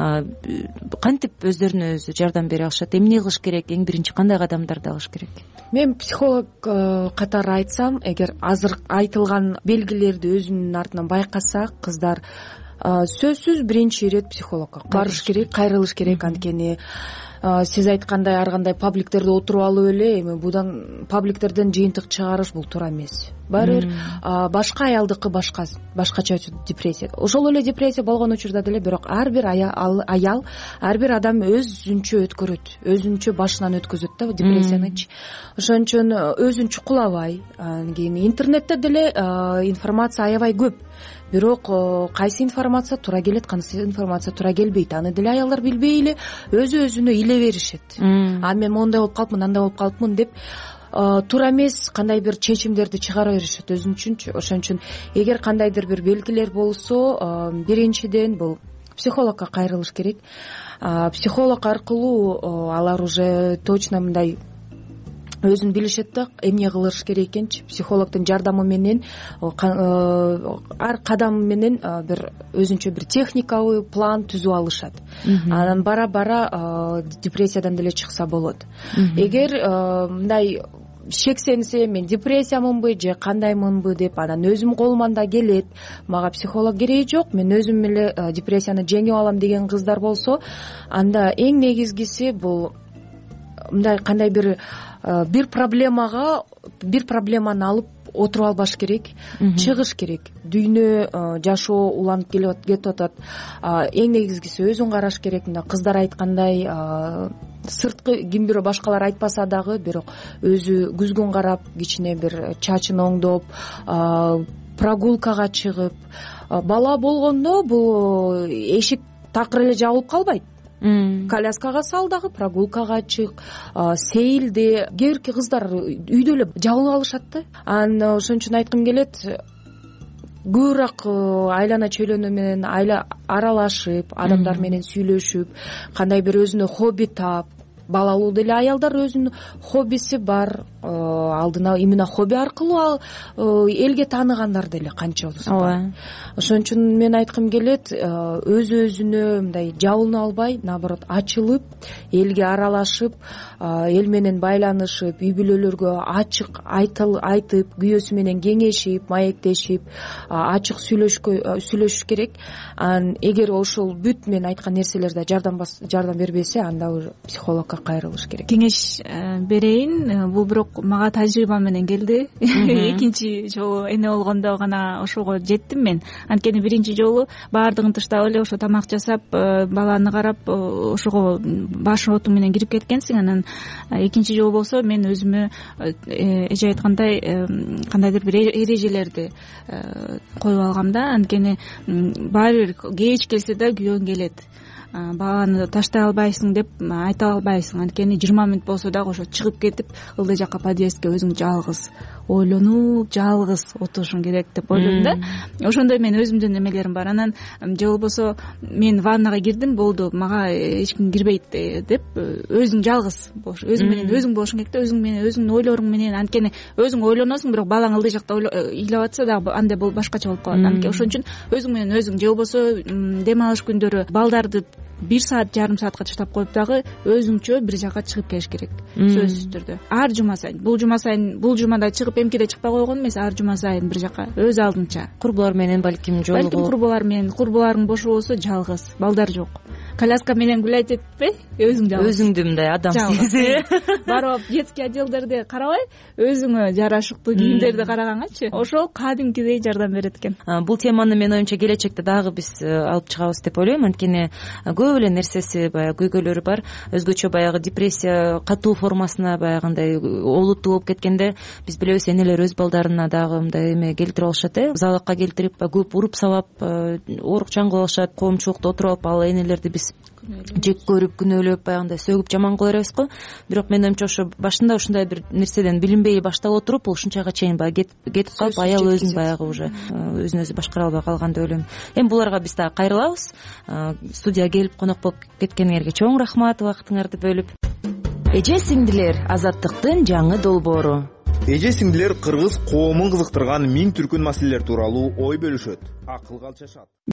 [SPEAKER 19] кантип өздөрүнө өзү жардам бере алышат? Эмне кылыш керек? Эң биринчи кандай кадамдарды алыш керек?
[SPEAKER 4] Мен психолог катары айтсам, эгер азыр айтылган белгилерди өзүнүн артынан байкаса кыздар, сөзсүз биринчи ирет психологко барыш керек, кайрылыш керек. Анткени сиз айткандай ар кандай пабликтерде отуруп алып эле эми будан пабликтерден жыйынтык чыгарыш бул туура эмес. Баары бир башка аялдыкы башкача депрессия. Ошол эле депрессия болгон учурда деле, бирок ар бир аял, ар бир адам өзүнчө өткөрөт, өзүнчө башынан өткөзөт да депрессиянычы. Ошон үчүн өзүн чукулабай, кийин интернетте деле информация аябай көп. Бирок кайсы информация туура келет, кайсы информация туура келбейт, аны деле аялдар билбей эле өзүнө иле беришет. Мен мондай болуп калыпмын, андай болуп калыпмын деп туура эмес кандай бир чечимдерди чыгара беришет өзүнчүнчү. Ошон үчүн эгер кандайдыр бир белгилер болсо, биринчиден бул психологко кайрылыш керек. Психолог аркылуу алар уже точно мындай өзүн билишет да, эмне кылыш керек экенчи. Психологдун жардамы менен ар кадам менен бир өзүнчө бир техникалык план түзүп алышат. Анан бара депрессиядан деле чыкса болот. Эгер мындай шексенсе, мен депрессиямынбы же кандаймынбы деп, анан өзүм колуман да келет, мага психолог кереги жок, мен өзүм эле депрессияны жеңип алам деген кыздар болсо, анда эң негизгиси бул мындай кандай бир проблеманы алып отуруп албаш керек, чыгыш керек. Дүйнө, жашоо уланып кетип атат. Эң негизгиси өзүн караш керек. Мына кыздар айткандай, сырткы ким бирөө башкалар айтпаса дагы, бирок өзү күзгүн карап, кичине бир чачын оңдоп, прогулкага чыгып, бала болгондо бул эшик такыр эле жабылып калбайт. Коляскага сал дагы, прогулкага чык, сейилде. Кээ бирки кыздар үйдө эле жабылып алышат да. Анан ошон үчүн айткым келет, көбүрөөк айлана чөйлөнүү менен аралашып, адамдар менен сүйлөшүп, кандай бир өзүнө хобби таап. Балалуу деле аялдар өзүнүн хоббиси бар, алдына именно хобби аркылуу элге тааныгандар деле канчабыз бар. Ошон үчүн мен айткым келет, өзүнө мындай жабылып албай, наоборот ачылып, элге аралашып, эл менен байланышып, үй бүлөлөргө ачык айтып, күйөөсү менен кеңешип, маектешип, ачык сүйлөшүш керек. Эгер ошол бүт мен айткан нерселерде жардам бербесе, анда уже психологко кайрылыш керек.
[SPEAKER 1] Кеңеш берейин. Бул бирок мага тажрыйба менен келди. Экинчи жолу эне болгондо гана ошого жеттим мен. Анткени биринчи жолу баардыгын таштап эле ошо тамак жасап, баланы карап, ошого баш оту менен кирип кеткенсиң. Анан экинчи жолу болсо мен өзүмө эже айткандай кандайдыр бир эрежелерди коюп алгам да. Анткени баары бир кеч келсе да күйөөң келет. Баланы таштай албайсың деп айта албайсың. Анткени 20 мүнөт болсо дагы ошо чыгып кетип, ылдый жакка подъездге өзүң жалгыз ойлонуп, жалгыз отурушуң керек деп ойлойм да. Ошондой мен өзүмдүн эмелерим бар. Анан же болбосо мен ваннага кирдим, болду, мага эч ким кирбейт деп өзүң жалгыз болуш, өзүң менен өзүң болушуң керек да, өзүң менен өзүңдүн ойлоруң менен. Анткени өзүң ойлоносуң, бирок балаң ылдый жакта ыйлап атса дагы андай башкача болуп калат. Анткени ошон үчүн өзүң менен өзүң, же болбосо дем алыш күндөрү балдарды жарым саатка чыдап коюп дагы өзүңчө бир жака чыгып келиш керек сөзсүз түрдө. Ар жума сайын бул жумада чыгып эмкиде чыкпай койгон эмес, ар жума сайын бир жака өз алдынча
[SPEAKER 19] курбулар менен балким
[SPEAKER 1] курбуларың бош болсо жалгыз, балдар жок, коляска менен гулять этпей, өзүң жалгыз,
[SPEAKER 19] өзүңдү мындай адамсыз
[SPEAKER 1] барып алып детский отделдерди карабай, өзүңө жарашыктуу кийимдерди карагангачы ошол кадимкидей жардам берет экен.
[SPEAKER 19] Бул теманы менин оюмча келечекте дагы биз алып чыгабыз деп ойлойм. Анткени көп эле нерсеси баягы көйгөйлөрү бар. Өзгөчө баягы депрессия катуу формасына баягындай олуттуу болуп кеткенде биз билебиз, энелер өз балдарына дагы мындай эме келтирип алышат, забакка келтирип көп уруп сабап, оорукчан кылып алышат. Коомчулукта отуруп алып ал энелерди биз жек көрүп, күнөөлөп, баягындай сөгүп жаман кыла беребиз го. Бирок менин оюмча ошо башында ушундай бир нерседен билинбей башталып отуруп, бул ушунчага чейин баягы кетип калып, аял өзүн баягы уже өзүн өзү башкара албай калган деп ойлойм. Эми буларга биз дагы кайрылабыз. Студияга келип конок болуп кеткениңерге чоң рахмат, убактыңарды бөлүп. Эже сиңдилер, азаттыктын жаңы долбоору.
[SPEAKER 21] Эже сиңдилер кыргыз коомун кызыктырган миң түркүн маселелер тууралуу ой бөлүшөт, акыл калчашат.